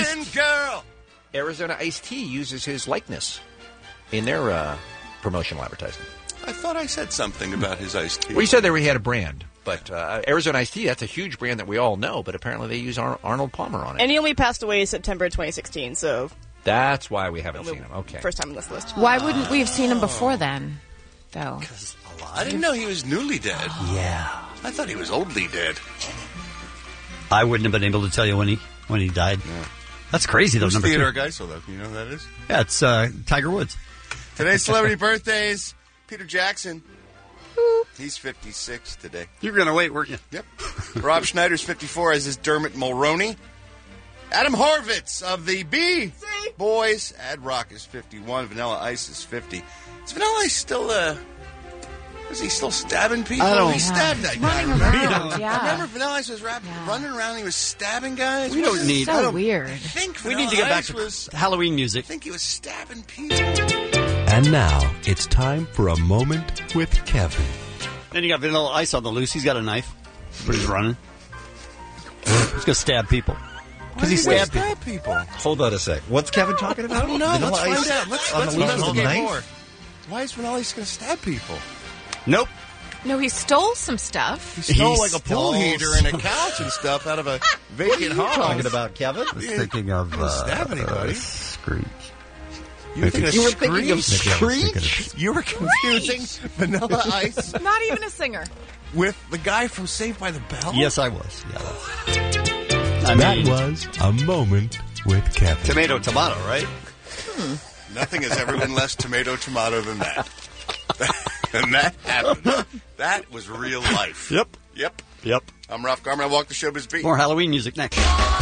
Iced Tea uses his likeness in their promotional advertising. I thought I said something about his iced tea. Well, you said that he had a brand, but Arizona Iced Tea, that's a huge brand that we all know, but apparently they use Arnold Palmer on it. And he only passed away September 2016, so... That's why we haven't seen him. Okay. First time on this list. Why wouldn't we have seen him before then, though? I didn't know he was newly dead. Yeah. I thought he was oldly dead. I wouldn't have been able to tell you when he died. Yeah. That's crazy, though. Who's Number Theodore 2. Geisel, though? You know who that is? Yeah, it's Tiger Woods. Today's celebrity birthdays. Peter Jackson. He's 56 today. You were going to wait, weren't you? Yep. Rob Schneider's 54, as is Dermot Mulroney. Adam Horvitz of the B Boys. Ad Rock is 51. Vanilla Ice is 50. Is Vanilla Ice still, is he still stabbing people? I don't- He stabbed that guy. Running remember? around, yeah. I remember Vanilla Ice was running around and he was stabbing guys. We don't need... So weird. I think We Vanilla need to get back Ice to was... Halloween music. I think he was stabbing people. And now it's time for a moment with Kevin. Then you got Vanilla Ice on the loose. He's got a knife, but he's running. He's going to stab people. Because he stabbed people. Hold on a sec. What's Kevin talking about? I don't know. Vanilla Let's Ice find out. Let's on the loose with a investigate knife? more. Why is Vanilla Ice going to stab people? Nope. No, he stole some stuff. He stole He like a pool stole heater and a couch and stuff out of a vacant house. Talking about Kevin? I was thinking of Didn't stab anybody. Screech. You were thinking of You were thinking of Screech? You were confusing Vanilla Ice Not even a singer. with the guy from Saved by the Bell? Yes, I was. Yeah, That was a moment with Kevin. tomato, right? Nothing has ever been less tomato than that. And that happened. That was real life. Yep. I'm Ralph Garman. I walk the showbiz beat. More Halloween music next.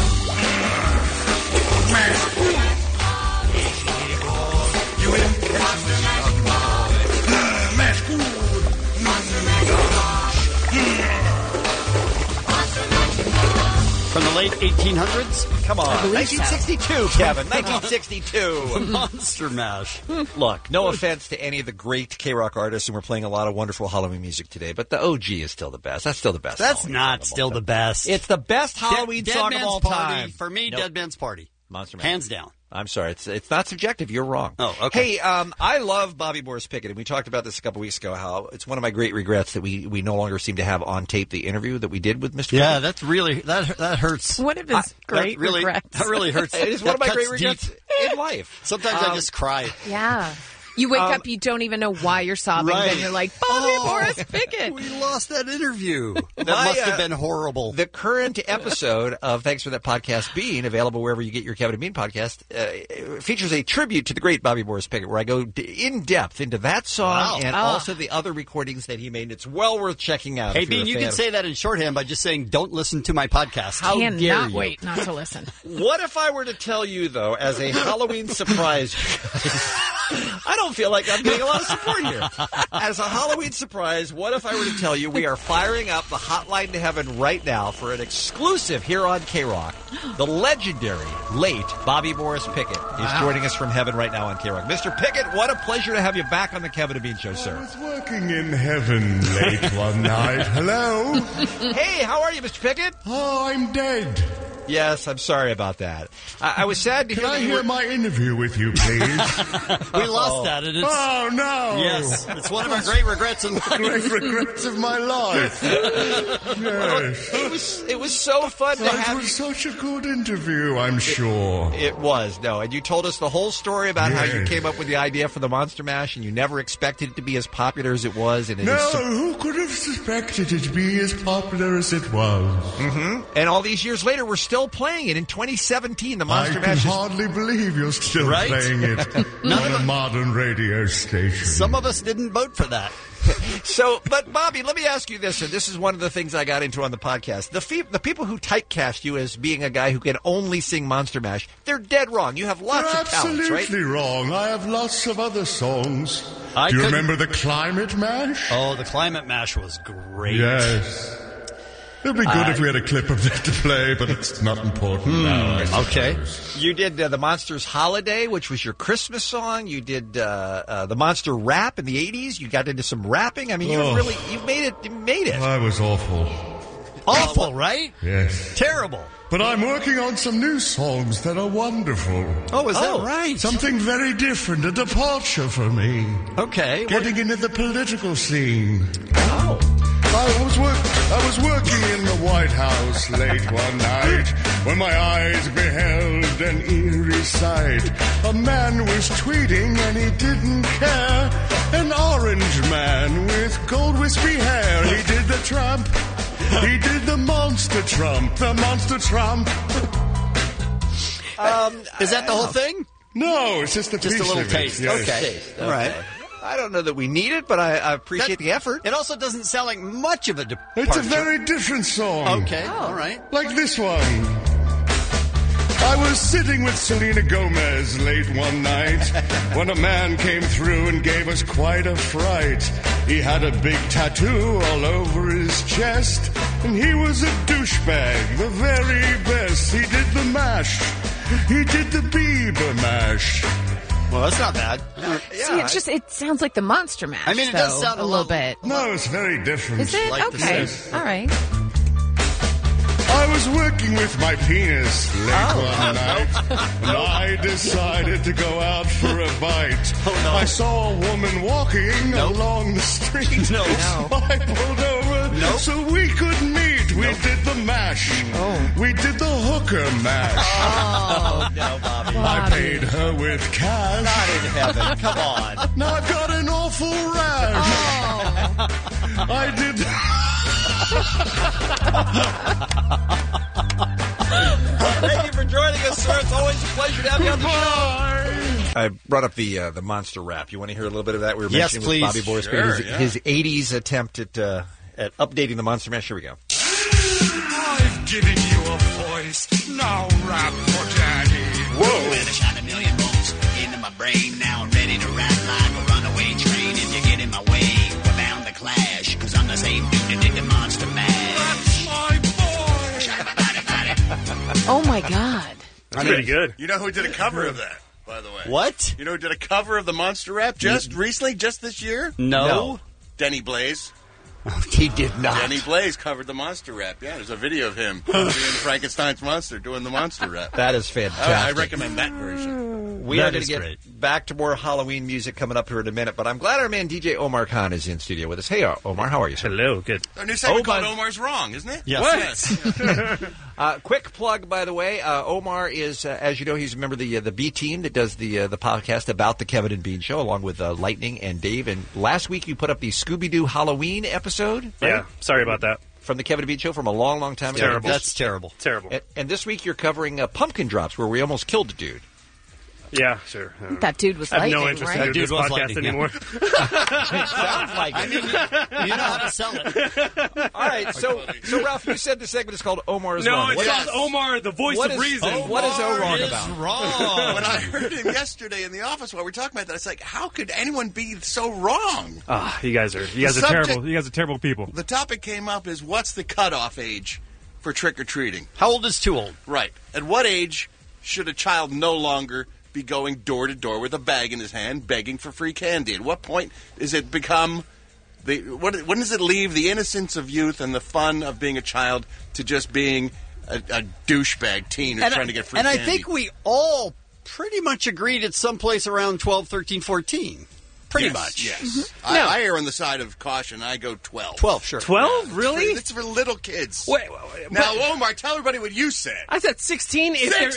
From the late 1800s? Come on. I believe 1962, Kevin. 1962. The Monster Mash. Look, no offense to any of the great K-Rock artists, and we're playing a lot of wonderful Halloween music today, but the OG is still the best. That's still the best. That's Halloween not song still the best. It's the best Halloween Dead song Man's of all Party. time. For me, Nope. Dead Man's Party. Monster Mash. Hands down. I'm sorry. It's not subjective. You're wrong. Oh, okay. Hey, I love Bobby Boris Pickett, and we talked about this a couple weeks ago, how it's one of my great regrets that we no longer seem to have on tape the interview that we did with Mr. Yeah, Pickett. that's really, that hurts. One of his great regrets. That really hurts. It is one of my That great cuts regrets deep. in life. Sometimes I just cry. Yeah. You wake up, you don't even know why you're sobbing. Right. Then you're like, Bobby Boris Pickett. We lost that interview. That must have been horrible. The current episode of Thanks for That Podcast Being, available wherever you get your Kevin and Bean podcast, features a tribute to the great Bobby Boris Pickett, where I go in depth into that song and also the other recordings that he made. It's well worth checking out. Hey, Bean, you can say that in shorthand by just saying, don't listen to my podcast. How dare Cannot you? wait not to listen. What if I were to tell you, though, as a Halloween surprise, I don't feel like I'm getting a lot of support here. As a Halloween surprise, what if I were to tell you we are firing up the hotline to heaven right now for an exclusive here on K-Rock? The legendary, late Bobby Boris Pickett is joining us from heaven right now on K-Rock. Mr. Pickett, what a pleasure to have you back on the Kevin and Bean Show, sir. I was working in heaven late one night. Hello? Hey, how are you, Mr. Pickett? Oh, I'm dead. Yes, I'm sorry about that. I was sad to hear Can I that you hear were... my interview with you, please? We lost that. And it's, Oh, no. yes, it's one of our great regrets in life. Great regrets of my life. Yes. It was so fun to It have you. was such a good interview, I'm sure. It was, no. And you told us the whole story about how you Yes. came up with the idea for the Monster Mash, and you never expected it to be as popular as it was. And it No, is who could have suspected it to be as popular as it was? and all these years later, we're still playing it. In 2017, the I Monster can Mash is... hardly believe you're still Right? playing it on a modern radio station. Some of us didn't vote for that. So, but Bobby, let me ask you this, and this is one of the things I got into on the podcast. The people who typecast you as being a guy who can only sing Monster Mash, they're dead wrong. You have lots You're of talents, right? absolutely wrong. I have lots of other songs. I Do you couldn't- remember the Climate Mash? Oh, the Climate Mash was great. Yes. It'd be good if we had a clip of that to play, but it's not important now. I Okay. suppose. You did the Monsters Holiday, which was your Christmas song. You did the Monster Rap in the 80s. You got into some rapping. I mean, you made it. You made it. I was awful. Awful, right? Yes. Terrible. But I'm working on some new songs that are wonderful. Oh, is that right? Something very different, a departure for me. Okay. Getting into the political scene. Oh. I was working in the White House late one night when my eyes beheld an eerie sight. A man was tweeting and he didn't care. An orange man with gold wispy hair. He did the Trump. He did the monster Trump. The monster Trump. Is that the whole thing? No, it's just a Just a piece little of it, taste. yes. Okay. All right. I don't know that we need it, but I appreciate the effort. It also doesn't sound like much of a departure. It's a very different song. Okay, all right. Like this one. I was sitting with Selena Gomez late one night when a man came through and gave us quite a fright. He had a big tattoo all over his chest, and he was a douchebag, the very best. He did the mash. He did the Bieber mash. Well, that's not bad. See, it sounds like the Monster Mash. I mean, it does though, sound a little bit. No, it's very different. Is it? Like the Okay. same. All right. I was working with my penis late one night, and I decided to go out for a bite. I saw a woman walking along the street. No. So I pulled over so we could meet. We did the mash. We did the hooker mash. Oh, no, Bobby. I paid her with cash. Not in heaven. Come on. Now I've got an awful rash. I did... Thank you for joining us, sir. It's always a pleasure to have you on the show. I brought up the monster rap. You want to hear a little bit of that? We were Yes, mentioning please. with Bobby Boris, Sure, his 80s attempt at updating the Monster Mash. Here we go. I've given you a voice. Now rap for Daddy. Whoa. Well, I shot a million bolts into my brain. Now I'm ready to rap like a runaway train. If you get in my way, we're bound to clash. Cause I'm the same dude that did the Monster Mash. That's my boy. Oh, my God. That's pretty good. You know who did a cover of that, by the way? What? You know who did a cover of the Monster Rap just recently, just this year? No. Denny Blaze. He did not. Denny Blaze covered the Monster Rap. Yeah, there's a video of him being Frankenstein's monster doing the Monster Rap. That is fantastic. I recommend that version. We are going to get back to more Halloween music coming up here in a minute, but I'm glad our man DJ Omar Khan is in studio with us. Hey, Omar, how are you, sir? Hello, good. Our new segment called Omar's Wrong, isn't it? Yes. Quick plug, by the way. Omar is, as you know, he's a member of the B team that does the podcast about the Kevin and Bean Show, along with Lightning and Dave. And last week you put up the Scooby-Doo Halloween episode. Right? Yeah, sorry about that. From the Kevin and Bean Show from a long, long time ago. Terrible. That's terrible. Terrible. And this week you're covering Pumpkin Drops, where we almost killed a dude. Yeah, sure. That dude was I have lightning, no interest right? in doing this podcast anymore. Sounds like it. I mean, you know how to sell it. All right, so Ralph, you said the segment is called Omar's Wrong. No, it's called Omar, the voice of reason. What is O wrong about? When I heard him yesterday in the office while we were talking about that, it's like, how could anyone be so wrong? You guys are terrible. You guys are terrible people. The topic came up is what's the cutoff age for trick-or-treating? How old is too old? Right. At what age should a child no longer be going door to door with a bag in his hand, begging for free candy? At what point does it become when does it leave the innocence of youth and the fun of being a child to just being a douchebag teen who's trying to get free candy? And I think we all pretty much agreed at some place around 12, 13, 14. Pretty much. Yes. Mm-hmm. I err on the side of caution. I go 12. 12, sure. 12? Really? It's for little kids. Wait, now, Omar, tell everybody what you said. I said 16.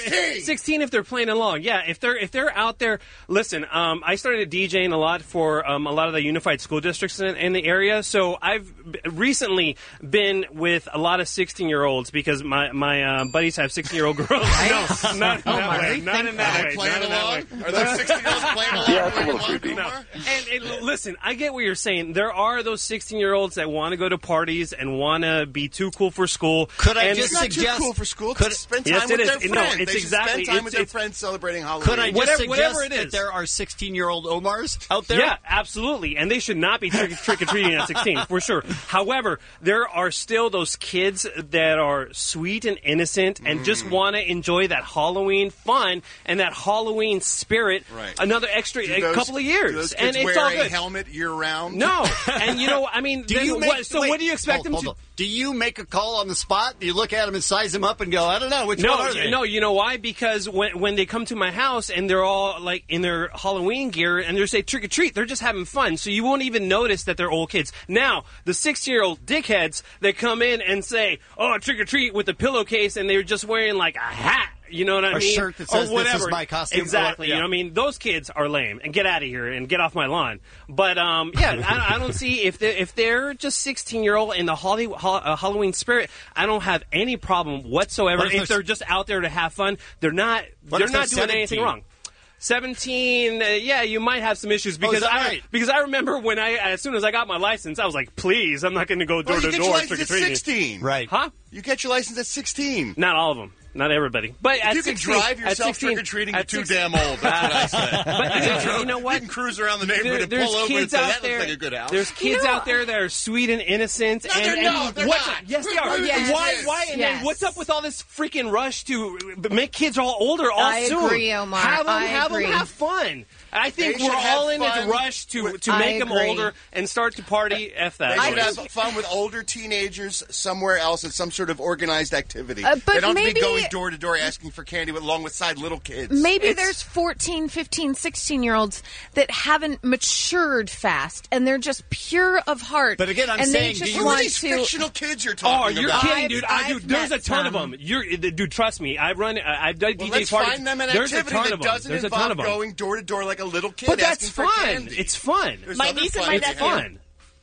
16 if they're playing along. Yeah, if they're out there. Listen, I started DJing a lot for a lot of the unified school districts in the area. So I've recently been with a lot of 16-year-olds because my buddies have 16-year-old girls. No, not in that way. Not in that way. Playing along? Are those 16-year-olds playing along? Yeah, it's a little creepy. No. And listen, I get what you're saying. There are those 16-year-olds that want to go to parties and want to be too cool for school. Could I It's just not suggest too cool for school. To spend time with their friends. No, it's they should exactly. spend time with their friends celebrating Halloween. Could I just suggest whatever it is. that there are 16-year-old Omars out there? Yeah, absolutely. And they should not be trick-or-treating at 16, for sure. However, there are still those kids that are sweet and innocent and just want to enjoy that Halloween fun and that Halloween spirit another extra couple of years. Do those and kids it's wear all a good. helmet year-round? No. And, I mean, what do you expect them to... Do you make a call on the spot? Do you look at them and size them up and go, I don't know, which one are they? No, you know why? Because when they come to my house and they're all like in their Halloween gear and they say trick or treat, they're just having fun. So you won't even notice that they're old kids. Now, the 16-year-old dickheads that come in and say, oh, trick or treat with a pillowcase and they're just wearing like a hat. You know what I mean? A shirt that says, or whatever. This is my costume. Exactly. Yeah. You know what I mean? Those kids are lame. And get out of here and get off my lawn. But, I don't see if they're just 16-year-old in the Halloween spirit, I don't have any problem whatsoever. If they're just out there to have fun, they're not doing anything wrong. 17, you might have some issues because I remember when as soon as I got my license, I was like, please, I'm not going to go door to door trick or treating. 16, right? Huh? You get your license at 16. Not all of them. Not everybody. But if at you 16, can drive yourself 16, trick-or-treating, you're too damn old. That's what I said. But you know what? You can cruise around the neighborhood and there's pull over and kids say, out that there, looks like a good house. There's kids out there that are sweet and innocent. They're not. Yes, they are. Yes. Why? And then what's up with all this freaking rush to make kids all older soon? I agree, Omar. Have them agree. have fun. I think They we're should all have in this fun rush to make them agree. older and start to party. F that. They should have fun with older teenagers somewhere else in some sort of organized activity. But they don't maybe, be going door to door asking for candy alongside little kids. Maybe there's 14, 15, 16-year-olds that haven't matured fast, and they're just pure of heart. But again, I'm and saying, they just who are want these to. fictional kids you're talking you're about? kidding, dude. I've There's a met ton of some. them. Dude, trust me. I've done DJ Let's parties. find them an There's activity a ton that of them. doesn't There's a ton involve of them. going door to door like a little kid But asking that's for fun. candy. It's fun. There's My other niece and fun my It's nephew. fun.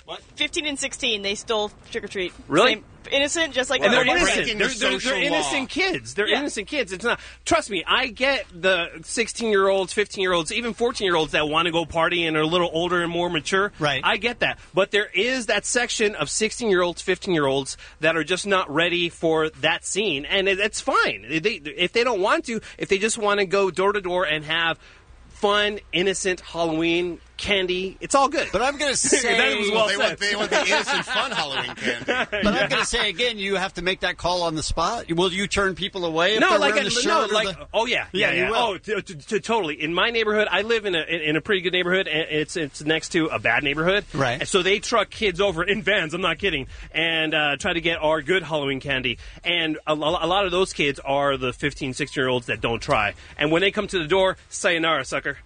15 and 16, they stole trick or treat. Really? Same, innocent, just like And they're everyone else. innocent. They're innocent kids. They're innocent kids. It's not. Trust me, I get the 16-year-olds, 15-year-olds, even 14-year-olds that want to go party and are a little older and more mature. Right. I get that. But there is that section of 16-year-olds, 15-year-olds that are just not ready for that scene, and it's fine. If they don't want to, if they just want to go door to door and have fun, innocent Halloween candy, it's all good. But I'm going to say... that was well said. They want the innocent, fun Halloween candy. But I'm going to say, again, you have to make that call on the spot. Will you turn people away if they're wearing the shirt? Oh, yeah. You will. Oh, totally. In my neighborhood, I live in a pretty good neighborhood, and it's next to a bad neighborhood. Right. And so they truck kids over in vans, I'm not kidding, and try to get our good Halloween candy. And a lot of those kids are the 15, 16-year-olds that don't try. And when they come to the door, sayonara, sucker.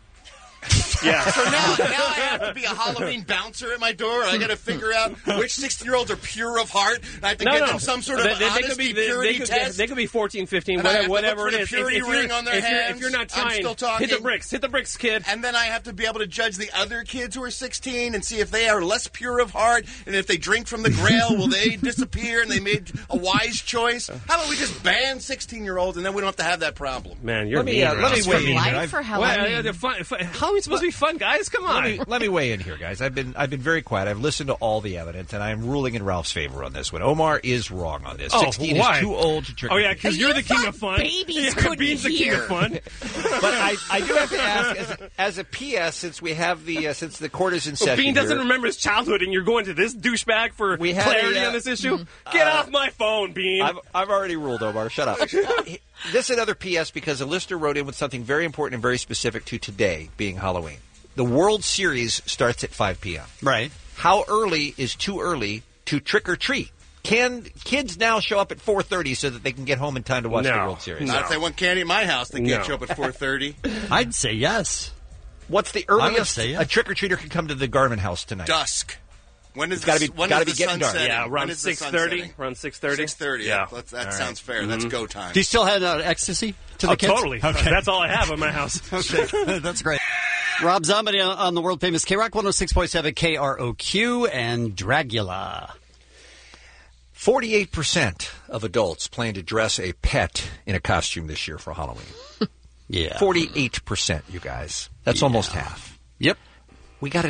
Yeah. So now I have to be a Halloween bouncer at my door. I got to figure out which 16-year-olds are pure of heart. I have to get them some sort of honesty, purity test. They could be 14, 15, whatever it is. Purity ring on their hands. If you're not trying, I'm still talking. hit the bricks, kid. And then I have to be able to judge the other kids who are 16 and see if they are less pure of heart, and if they drink from the Grail, will they disappear and they made a wise choice? How about we just ban 16-year-olds and then we don't have to have that problem? Man, you're let me weigh in. For Halloween. Halloween's supposed to be fun, guys. Come on. Let me weigh in here, guys. I've been very quiet. I've listened to all the evidence, and I am ruling in Ralph's favor on this one. Omar is wrong on this. 16 is too old to trick. Oh yeah, because you're the king of fun. Babies couldn't Bean's the king of fun. But I do have to ask, as a PS, since we have since the court is in session. Bean doesn't here, remember his childhood, and you're going to this douchebag for clarity on this issue. Get off my phone, Bean. I've already ruled, Omar. Shut up. This is another PS because a listener wrote in with something very important and very specific to today being Halloween. The World Series starts at 5 p.m. Right. How early is too early to trick or treat? Can kids now show up at 4:30 so that they can get home in time to watch the World Series? Not if they want candy at my house. They can't show up at 4:30. I'd say yes. What's the earliest a trick-or-treater can come to the Garvin house tonight? Dusk. When is it's the getting dark. Yeah, around 6:30. Around 6:30. 6:30. Yeah, that sounds fair. That's go time. Do you still have ecstasy to the kids? Totally. Okay. That's all I have in my house. Okay, that's great. Rob Zombie on the world famous K-Rock 106.7 KROQ and Dragula. 48% of adults plan to dress a pet in a costume this year for Halloween. Yeah. 48%, you guys. That's almost half. Yep. We got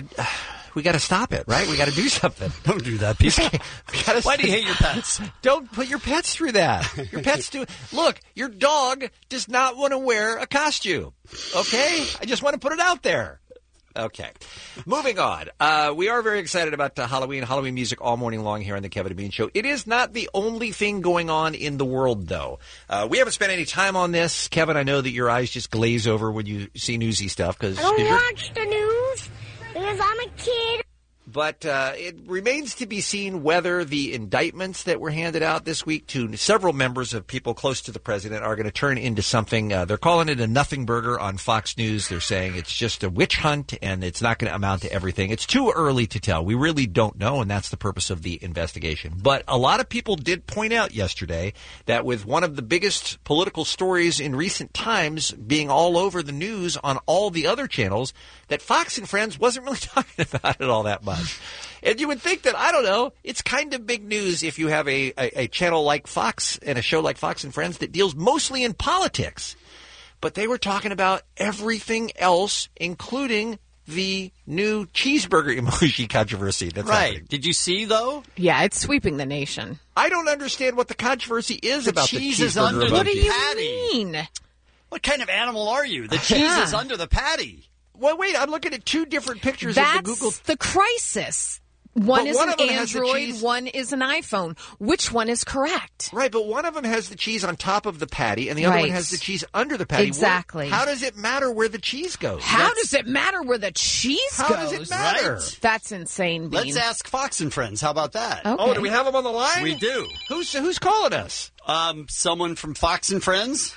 to stop it, right? We got to do something. Don't do that, people. Why do you hate your pets? Don't put your pets through that. Your pets do. Look, your dog does not want to wear a costume. Okay? I just want to put it out there. Okay. Moving on. We are very excited about Halloween music all morning long here on the Kevin and Bean Show. It is not the only thing going on in the world, though. We haven't spent any time on this. Kevin, I know that your eyes just glaze over when you see newsy stuff. I don't watch the news because I'm a kid. But it remains to be seen whether the indictments that were handed out this week to several members of people close to the president are going to turn into something. They're calling it a nothing burger on Fox News. They're saying it's just a witch hunt and it's not going to amount to everything. It's too early to tell. We really don't know, and that's the purpose of the investigation. But a lot of people did point out yesterday that with one of the biggest political stories in recent times being all over the news on all the other channels, that Fox and Friends wasn't really talking about it all that much. And you would think that, I don't know, it's kind of big news if you have a channel like Fox and a show like Fox and Friends that deals mostly in politics. But they were talking about everything else, including the new cheeseburger emoji controversy that's happening. Did you see, though? Yeah, it's sweeping the nation. I don't understand what the controversy is about the cheeseburger is under emoji. the What do you patty. mean? What kind of animal are you? The cheese is under the patty. Well, wait, I'm looking at two different pictures That's of the Google. the crisis. One is one an of them has the Android, cheese. one is an iPhone. Which one is correct? Right, but one of them has the cheese on top of the patty, and the other one Right. has the cheese under the patty. Exactly. How does it matter where the cheese goes? How does it matter where the cheese How goes? does it matter? Right. That's insane, Bean. Let's ask Fox and Friends. How about that? Okay. Oh, do we have them on the line? We do. Who's calling us? Someone from Fox and Friends.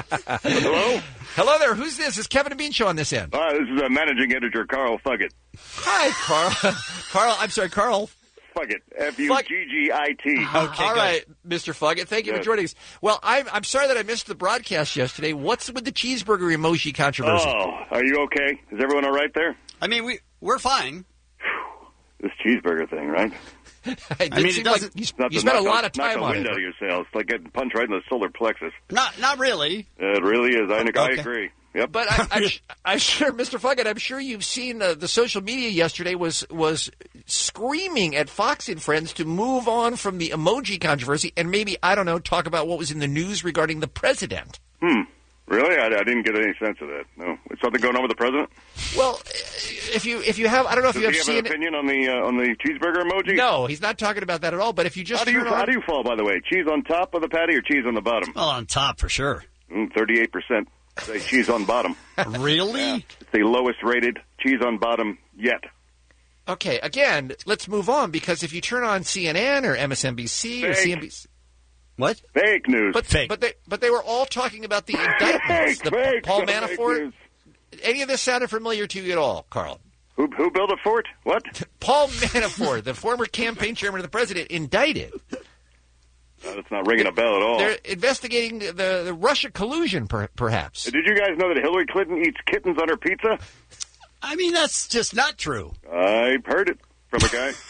Hello? Hello there. Who's this? It's Kevin and Bean Show on this end. This is managing editor Carl Fuggett. Hi, Carl. Carl. Fuggett. F-U-G-G-I-T. Okay, all right, Mr. Fuggett. Thank you for joining us. Well, I'm sorry that I missed the broadcast yesterday. What's with the cheeseburger emoji controversy? Oh, are you okay? Is everyone all right there? I mean, we're fine. This cheeseburger thing, right? It seem like you spent a lot of time on it. Knock the wind out of your sails. It's like getting punched right in the solar plexus. Not really. It really is. I agree. Yep. But I'm sure, Mr. Fugget, I'm sure you've seen the social media yesterday was screaming at Fox and Friends to move on from the emoji controversy and maybe, I don't know, talk about what was in the news regarding the president. Really? I didn't get any sense of that. No. Is something going on with the president? Well, if you have, I don't know if Does you have he have seen an opinion on the cheeseburger emoji? No, he's not talking about that at all. But if you just how do you fall, by the way? Cheese on top of the patty or cheese on the bottom? Well, on top for sure. 38% say cheese on bottom. Really? Yeah. It's the lowest rated cheese on bottom yet. Okay, again, let's move on because if you turn on CNN or MSNBC or CNBC. What? Fake news. But they were all talking about the indictments. Paul Manafort. Any of this sounded familiar to you at all, Carl? Who built a fort? What? Paul Manafort, the former campaign chairman of the president, indicted. That's not ringing a bell at all. They're investigating the Russia collusion, perhaps. Did you guys know that Hillary Clinton eats kittens on her pizza? I mean, that's just not true. I've heard it from a guy.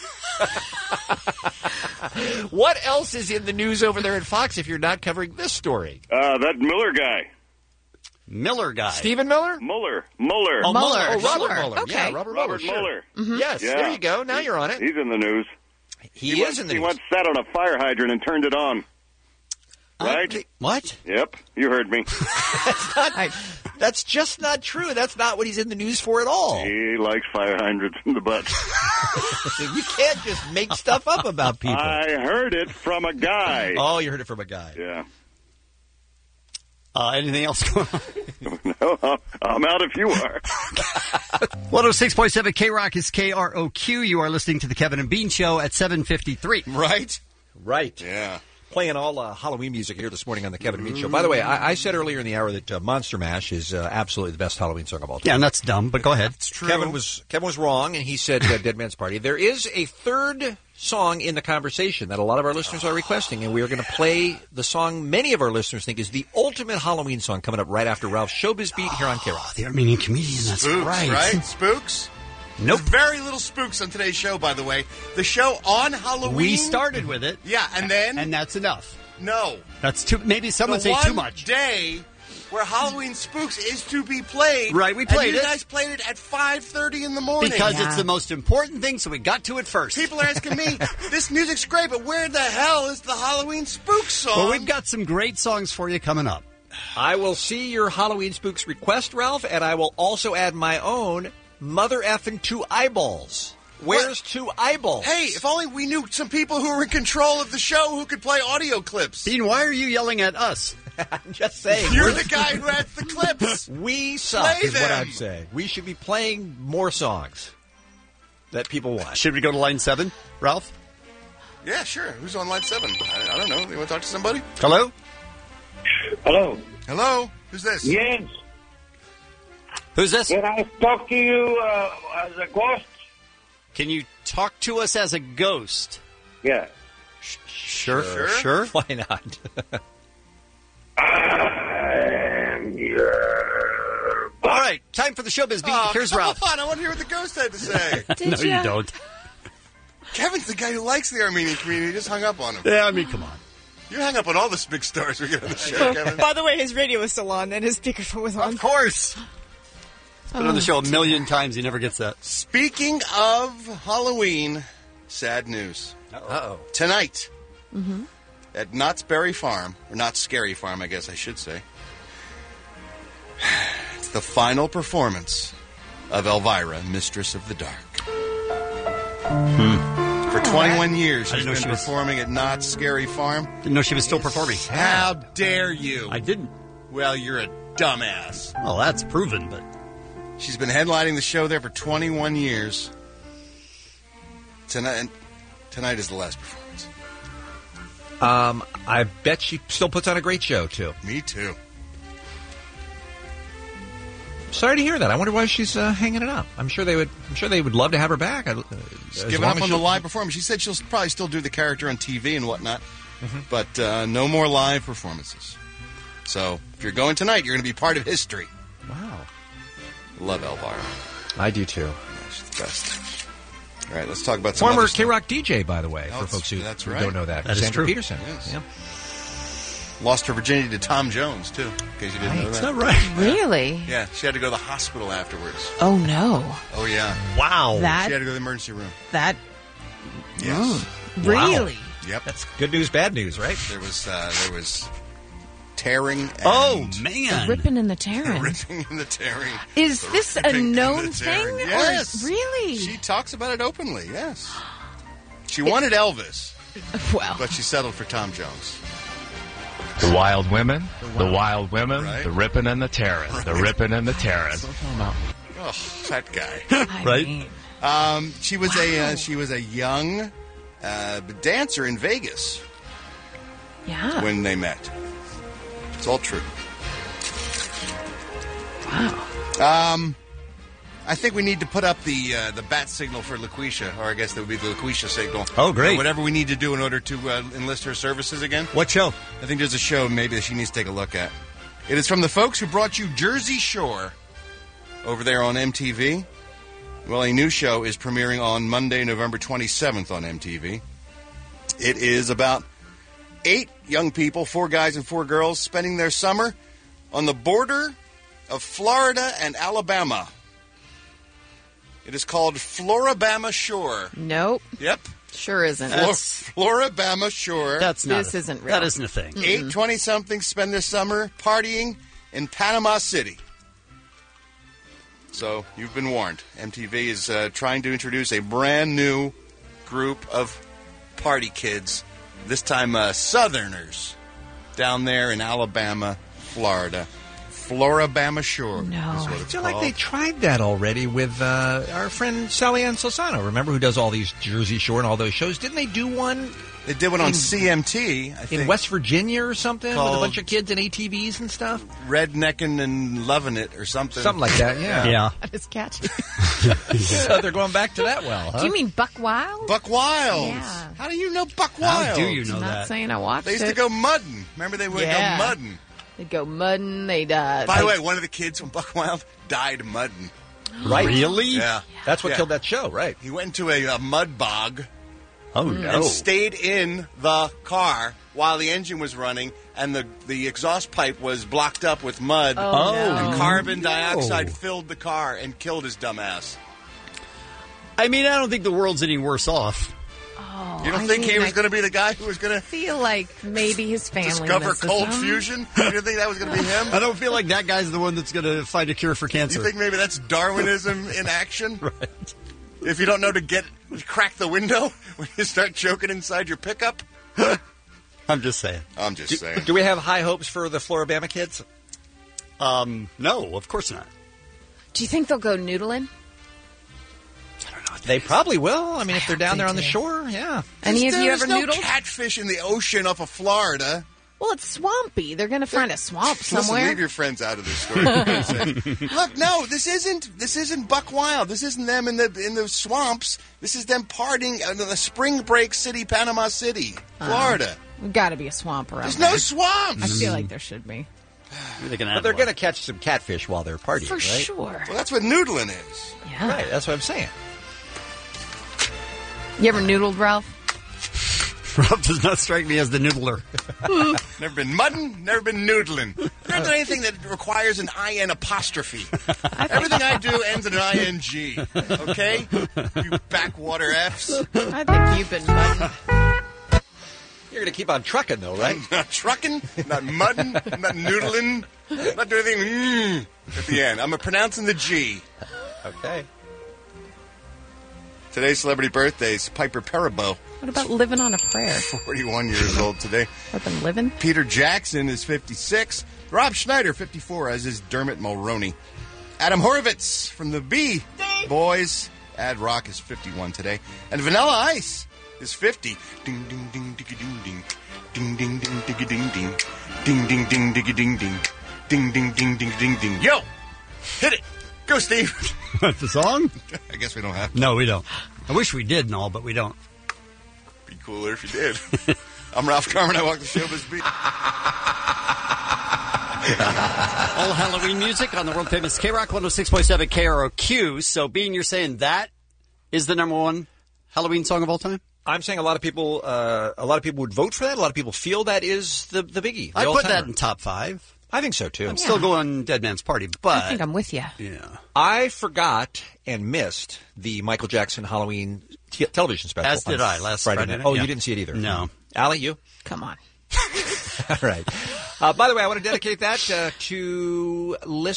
What else is in the news over there at Fox if you're not covering this story? That Miller guy. Miller guy. Stephen Miller? Mueller. Oh, Mueller. Oh, Robert Mueller. Okay. Yeah, Robert Mueller. Mueller. Mm-hmm. Yes, there you go. Now you're on it. He's in the news. He is in the news. He once sat on a fire hydrant and turned it on. Right? What? Yep, you heard me. That's just not true. That's not what he's in the news for at all. He likes fire hydrants in the butt. You can't just make stuff up about people. I heard it from a guy. Oh, you heard it from a guy. Yeah. Anything else going on? No, I'm out if you are. 106.7 K-Rock is KROQ. You are listening to the Kevin and Bean Show at 7:53. Right. Yeah. Playing all Halloween music here this morning on the Kevin and Bean Show. By the way, I said earlier in the hour that Monster Mash is absolutely the best Halloween song of all time. Yeah, and that's dumb, but go ahead. It's true. Kevin was wrong, and he said Dead Man's Party. There is a third song in the conversation that a lot of our listeners are requesting, and we are going to play the song many of our listeners think is the ultimate Halloween song coming up right after Ralph's Showbiz Beat here on K-Rock. The Armenian comedian, that's Spooks, right. Spooks? Nope. There's very little spooks on today's show, by the way. The show on Halloween. We started with it. Yeah, and then? And that's enough. No. That's too. Maybe some would say too much. The one day where Halloween Spooks is to be played. Right, we played and it. you guys played it at 5:30 in the morning. Because it's the most important thing, so we got to it first. People are asking me, this music's great, but where the hell is the Halloween Spooks song? Well, we've got some great songs for you coming up. I will see your Halloween Spooks request, Ralph, and I will also add my own Mother Effin' Two Eyeballs. Where's Two Eyeballs? Hey, if only we knew some people who were in control of the show who could play audio clips. Dean, why are you yelling at us? I'm just saying. You're the guy who has the clips. We suck, Play is what them. I'm saying. We should be playing more songs that people want. Should we go to line 7, Ralph? Yeah, sure. Who's on line 7? I don't know. You want to talk to somebody? Hello? Hello. Hello? Who's this? Yes. Who's this? Can I talk to you as a ghost? Can you talk to us as a ghost? Yeah. Sure. Why not? All right, time for the Showbiz Beat. Here's Ralph. Come on, I want to hear what the ghost had to say. No, you don't. Kevin's the guy who likes the Armenian community. He just hung up on him. Yeah, I mean, come on. You hang up on all the big stars we get on the show, Kevin. By the way, his radio was still on and his speakerphone was on. Of course. Been on the show a million times. He never gets that. Speaking of Halloween, sad news. Uh-oh. Tonight, at Knott's Berry Farm, or Knott's Scary Farm, I guess I should say, it's the final performance of Elvira, Mistress of the Dark. For 21 years, she's been performing at Knott's Scary Farm. Didn't know she was still performing. How dare you? I didn't. Well, you're a dumbass. Well, that's proven, but... She's been headlining the show there for 21 years. Tonight is the last performance. I bet she still puts on a great show, too. Me too. Sorry to hear that. I wonder why she's hanging it up. I'm sure they would love to have her back. She's giving up on the live performance. She said she'll probably still do the character on TV and whatnot, but no more live performances. So if you're going tonight, you're going to be part of history. Wow. Love Elvira. I do too. Yeah, she's the best. All right, let's talk about some Former other stuff. K-Rock DJ, by the way, Oh, for folks who, that's who right. don't know that. That is Sandra true. Peterson. Yes. Yeah. Lost her virginity to Tom Jones, too, in case you didn't know that. Is that right? Really? Yeah, she had to go to the hospital afterwards. Oh, no. Oh, yeah. Wow. That- She had to go to the emergency room. That. Yes. Really? Yep. That's good news, bad news, right? There was tearing and Oh, man. The ripping and the tearing. ripping and the tearing. Is this a Ripping and known the tearing. thing? Yes. Or, really? She talks about it openly, yes. She wanted Elvis, Well. but she settled for Tom Jones. The wild women, the wild women, Right. the ripping and the tearing, the ripping and the tearing. Oh, that guy. Right? She was a young dancer in Vegas Yeah. when they met. It's all true. Wow. I think we need to put up the bat signal for LaQuisha, or I guess that would be the LaQuisha signal. Oh, great. Whatever we need to do in order to enlist her services again. What show? I think there's a show maybe that she needs to take a look at. It is from the folks who brought you Jersey Shore over there on MTV. Well, a new show is premiering on Monday, November 27th on MTV. It is about 8 young people, 4 guys and 4 girls, spending their summer on the border of Florida and Alabama. It is called Florabama Shore. Nope. Yep. Sure isn't. Florabama Shore. That's not. This isn't real. That isn't a thing. 8 20-somethings spend their summer partying in Panama City. So, you've been warned. MTV is trying to introduce a brand new group of party kids. This time, Southerners down there in Alabama, Florida. Florabama Shore. No. Is what I it's feel called. like they tried that already with our friend Sally Ann Solsano. Remember, who does all these Jersey Shore and all those shows? Didn't they do one? They did one on CMT, I think. In West Virginia or something, with a Called- bunch of kids in ATVs and stuff? Redneckin' and Lovin' It or something. Something like that, yeah. Yeah. That is catchy. So they're going back to that well, huh? Do you mean Buck Wild? Buck Wild. Yeah. How do you know Buck Wild? How do you know I'm not that? saying I watched They used it. to go mudding. Remember they would Yeah. go mudding. They'd go mudding. They'd. By the way, one of the kids from Buck Wild died mudding. Right. Really? Yeah. That's what Yeah. killed that show, right? He went into a mud bog Oh, no. and stayed in the car while the engine was running, and the exhaust pipe was blocked up with mud. Oh, no. And carbon No. dioxide filled the car and killed his dumb ass. I mean, I don't think the world's any worse off. Oh, You don't I think he mean, was I going to be the guy who was going to feel like maybe his family discover misses cold him. fusion? You didn't think that was going to be him? I don't feel like that guy's the one that's going to find a cure for cancer. You think maybe that's Darwinism in action? Right. If you don't know to crack the window when you start choking inside your pickup? I'm just saying. I'm just saying. Do we have high hopes for the Florabama kids? No, of course not. Do you think they'll go noodling? They probably will. I mean, if they're down there on the do. shore, yeah. Any of you There's ever no noodled? catfish in the ocean off of Florida. Well, it's swampy. They're going to find a swamp Listen, somewhere. leave your friends out of this story. for God's sake. Look, no, this isn't Buck Wild. This isn't them in the swamps. This is them partying in the spring break city, Panama City, Florida. We've got to be a swamp around There's there. no swamps. I feel like there should be. But they're going to catch some catfish while they're partying, For right? sure. Well, that's what noodling is. Yeah. Right, that's what I'm saying. You ever noodled, Ralph? Rob does not strike me as the noodler. Never been mudding, never been noodling. Never done anything that requires an IN apostrophe. Everything I do ends in an ING. Okay? You backwater Fs. I think you've been mudding. You're going to keep on trucking, though, right? Not trucking, not mudding, not noodling, not doing anything at the end. I'm pronouncing the G. Okay. Today's celebrity birthdays, Piper Perabo, What about living on a prayer? 41 years old today. What been living? Peter Jackson is 56. Rob Schneider, 54, as is Dermot Mulroney. Adam Horowitz from the B Boys. Ad Rock is 51 today. And Vanilla Ice is 50. Ding, ding, ding, diggy, ding, ding. Ding, ding, ding, diggy, ding, ding. Ding, ding, ding, diggy, ding, ding. Ding, ding, ding, ding, ding, ding. Yo! Hit it! Go, Steve! The song? I guess we don't have to. No, we don't. I wish we did and all, but we don't. Be cooler if you did. I'm Ralph Carmen. I walk the showbiz beat. All Halloween music on the world-famous K-Rock 106.7 KROQ. So, Bean, you're saying that is the number one? Halloween song of all time? I'm saying a lot of people would vote for that. A lot of people feel that is the biggie. I put that in top 5. I think so, too. I'm still going Dead Man's Party, but... I think I'm with you. Yeah. I forgot and missed the Michael Jackson Halloween television special. As did I, last Friday night. Oh, Yeah. you didn't see it either? No. Allie, you? Come on. All right. By the way, I want to dedicate that to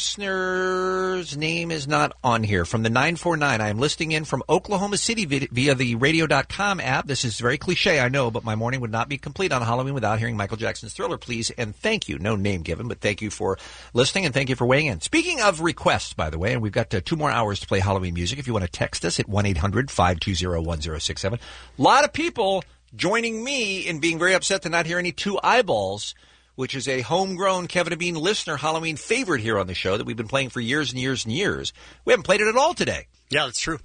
listener's name is not on here. From the 949, I am listening in from Oklahoma City via the radio.com app. This is very cliche, I know, but my morning would not be complete on Halloween without hearing Michael Jackson's Thriller, please. And thank you. No name given, but thank you for listening and thank you for weighing in. Speaking of requests, by the way, and we've got 2 more hours to play Halloween music. If you want to text us at 1-800-520-1067. A lot of people joining me in being very upset to not hear any Two Eyeballs, which is a homegrown Kevin and Bean listener Halloween favorite here on the show that we've been playing for years and years and years. We haven't played it at all today. Yeah, that's true.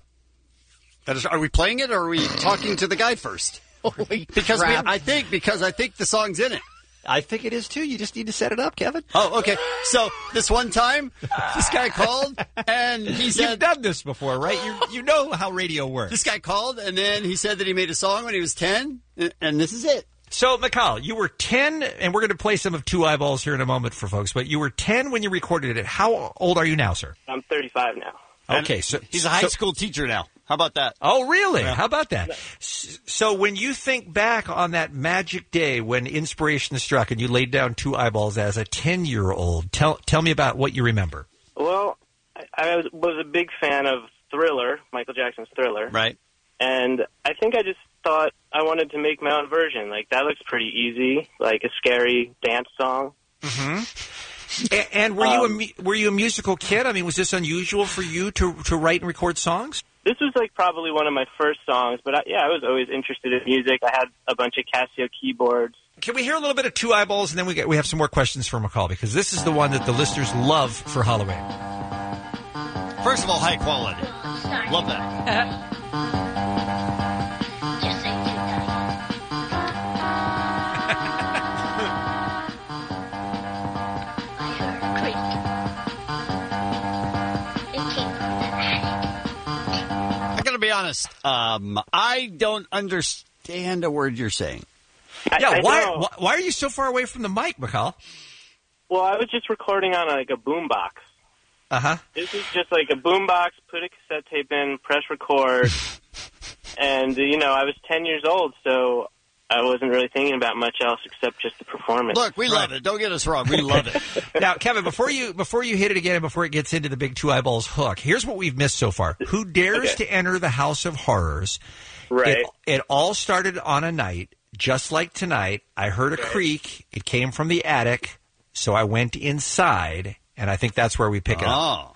Are we playing it or are we talking to the guy first? Because I think the song's in it. I think it is too. You just need to set it up, Kevin. Oh, okay. So this one time, this guy called and he said... You've done this before, right? You know how radio works. This guy called and then he said that he made a song when he was 10, and this is it. So, McCall, you were 10, and we're going to play some of Two Eyeballs here in a moment for folks, but you were 10 when you recorded it. How old are you now, sir? I'm 35 now. Okay, so he's a high school teacher now. How about that? Oh, really? Yeah. How about that? So when you think back on that magic day when inspiration struck and you laid down Two Eyeballs as a 10-year-old, tell me about what you remember. Well, I was a big fan of Thriller, Michael Jackson's Thriller. Right. And I think I just thought I wanted to make my own version. Like, that looks pretty easy, like a scary dance song. Mm-hmm. And were you a musical kid? I mean, was this unusual for you to write and record songs? This was like probably one of my first songs, but I was always interested in music. I had a bunch of Casio keyboards. Can we hear a little bit of Two Eyeballs, and then we have some more questions for McCall, because this is the one that the listeners love for Halloween. First of all, high quality. Love that. To be honest, I don't understand a word you're saying. Why are you so far away from the mic, McCall? Well, I was just recording on like a boombox. Uh-huh. This is just like a boombox, put a cassette tape in, press record, and, I was 10 years old, so I wasn't really thinking about much else except just the performance. Look, we love it. Don't get us wrong. We love it. Now, Kevin, before you hit it again and before it gets into the big Two Eyeballs hook, here's what we've missed so far. Who dares to enter the House of Horrors? Right. It all started on a night, just like tonight. I heard a creak. It came from the attic, so I went inside, and I think that's where we pick it up.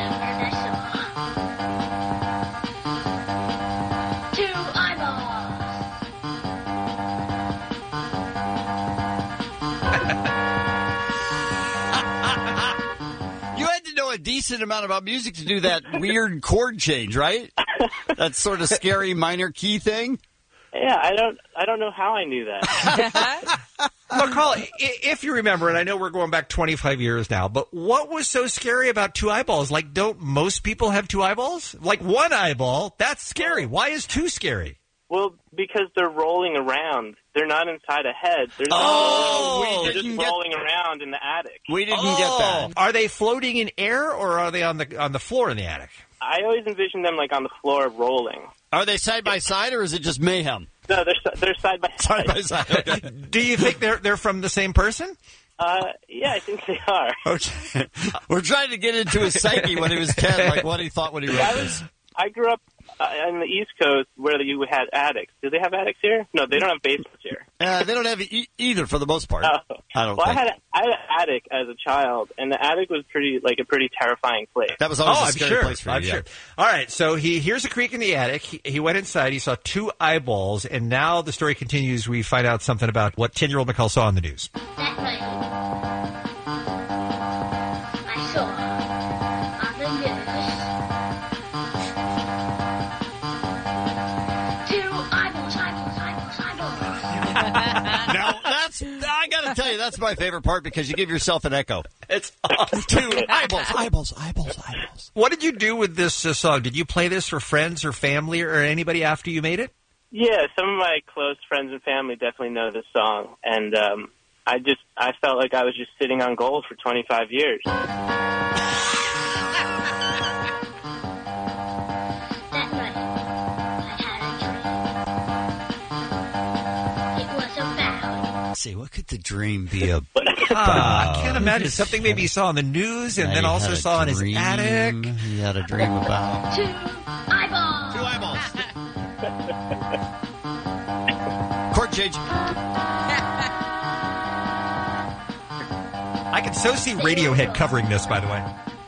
A decent amount about music to do that weird chord change, right? That sort of scary minor key thing. Yeah, I don't know how I knew that. McCall, if you remember, and I know we're going back 25 years now, but what was so scary about Two Eyeballs? Like, don't most people have two eyeballs? Like, one eyeball, that's scary. Why is two scary? Well, because they're rolling around. They're not inside a head. They're just rolling around in the attic. We didn't get that. Are they floating in air, or are they on the floor in the attic? I always envision them like on the floor rolling. Are they side by side, or is it just mayhem? No, they're side by side. Side by side. Okay. Do you think they're from the same person? Yeah, I think they are. Okay. We're trying to get into his psyche when he was 10, like what he thought when he wrote this. I grew up on the East Coast where you had attics. Do they have attics here? No, they don't have basements here. They don't have either for the most part. Oh. I don't think. I had an attic as a child, and the attic was a pretty terrifying place. That was always a scary place for you. I'm sure. All right, so he hears a creak in the attic. He went inside. He saw two eyeballs, and now the story continues. We find out something about what 10-year-old McCall saw on the news. That night, I saw on the news 2 eyeballs. Now, I got to tell you, that's my favorite part because you give yourself an echo. It's awesome. Two eyeballs. What did you do with this song? Did you play this for friends or family or anybody after you made it? Yeah, some of my close friends and family definitely know this song, and I felt like I was just sitting on gold for 25 years. See, what could the dream be about? I can't imagine. Something maybe he saw on the news and then also saw in his attic. He had a dream about. Two eyeballs. Court change. I can so see Radiohead covering this, by the way.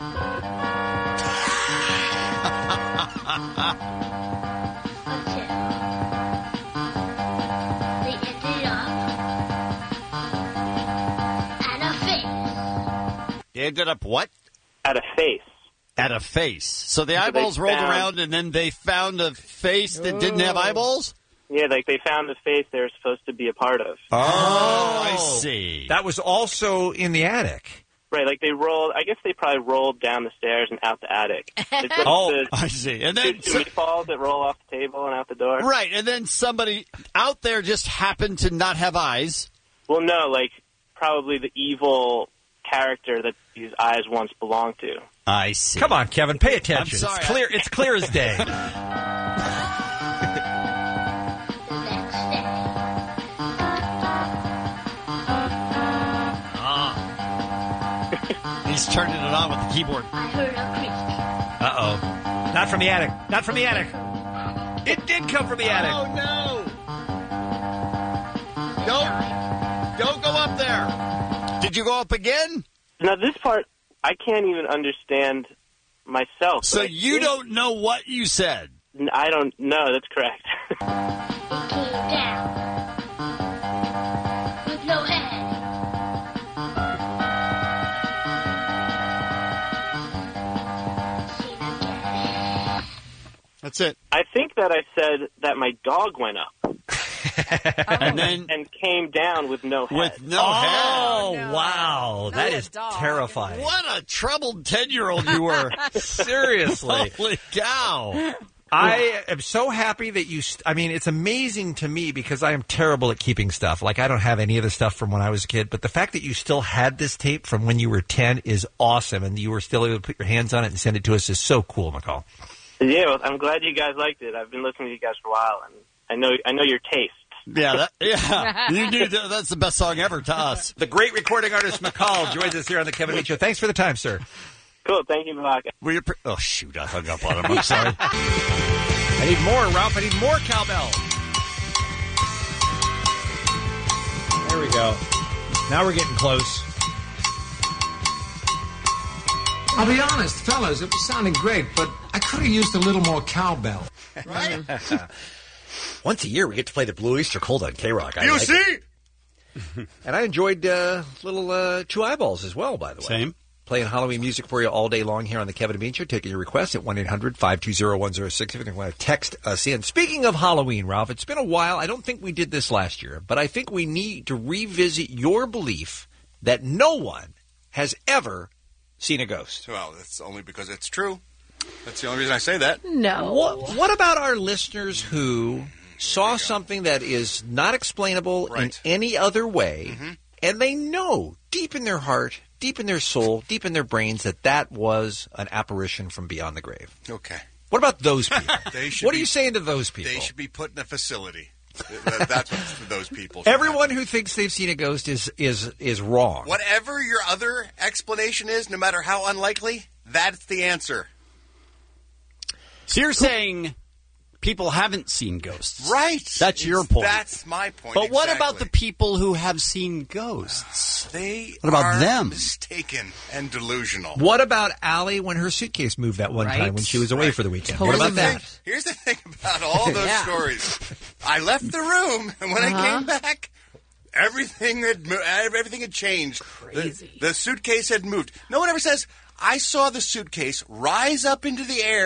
They ended up what? At a face. At a face. So the eyeballs rolled around, and then they found a face that didn't have eyeballs? Yeah, like they found the face they were supposed to be a part of. Oh, I see. That was also in the attic. Right, like they rolled, I guess they probably rolled down the stairs and out the attic. It's like I see. And then two meatballs that roll off the table and out the door. Right, and then somebody out there just happened to not have eyes. Well, no, like probably the evil character that these eyes once belonged to. I see. Come on, Kevin, pay attention. I'm sorry. It's clear. It's clear as day. He's turning it on with the keyboard. I heard a creak. Uh-oh. Not from the attic. Not from the attic. It did come from the attic. Oh, no. Don't go up there. Did you go up again? Now, this part, I can't even understand myself. So you don't know what you said? I don't know. That's correct. It came down with no head. That's it. I think that I said that my dog went up. and came down with no head. With no head. Oh, wow. That is terrifying. What a troubled 10-year-old you were. Seriously. Holy cow. I am so happy that you... I mean, it's amazing to me because I am terrible at keeping stuff. Like, I don't have any of the stuff from when I was a kid. But the fact that you still had this tape from when you were 10 is awesome. And you were still able to put your hands on it and send it to us is so cool, McCall. Yeah, well, I'm glad you guys liked it. I've been listening to you guys for a while, and I know your taste. Yeah, you do. That's the best song ever to us. The great recording artist McCall joins us here on the Kevin Bean Show. Thanks for the time, sir. Cool. Thank you, Bach. Oh, shoot. I hung up on him. I'm sorry. I need more, Ralph. I need more cowbell. There we go. Now we're getting close. I'll be honest, fellas, it was sounding great, but I could have used a little more cowbell. Right? Once a year, we get to play the Blue Oyster Cult on K-Rock. You see? And I enjoyed little Two Eyeballs as well, by the way. Same. Playing Halloween music for you all day long here on the Kevin and Bean Show. Taking your requests at 1-800-520-1067 if you want to text us in. Speaking of Halloween, Ralph, it's been a while. I don't think we did this last year, but I think we need to revisit your belief that no one has ever seen a ghost. Well, that's only because it's true. That's the only reason I say that. No. What about our listeners who saw something that is not explainable in any other way, and they know deep in their heart, deep in their soul, deep in their brains that was an apparition from beyond the grave? Okay. What about those people? What are you saying to those people? They should be put in a facility. That's what those people. Everyone who thinks they've seen a ghost is wrong. Whatever your other explanation is, no matter how unlikely, that's the answer. So you're saying people haven't seen ghosts. Right. That's your point. That's my point. But what about the people who have seen ghosts? What about them? Mistaken and delusional. What about Allie when her suitcase moved that one time when she was away for the weekend? What about that? Here's the thing about all those stories. I left the room, and when I came back, everything had changed. Crazy. The suitcase had moved. No one ever says, I saw the suitcase rise up into the air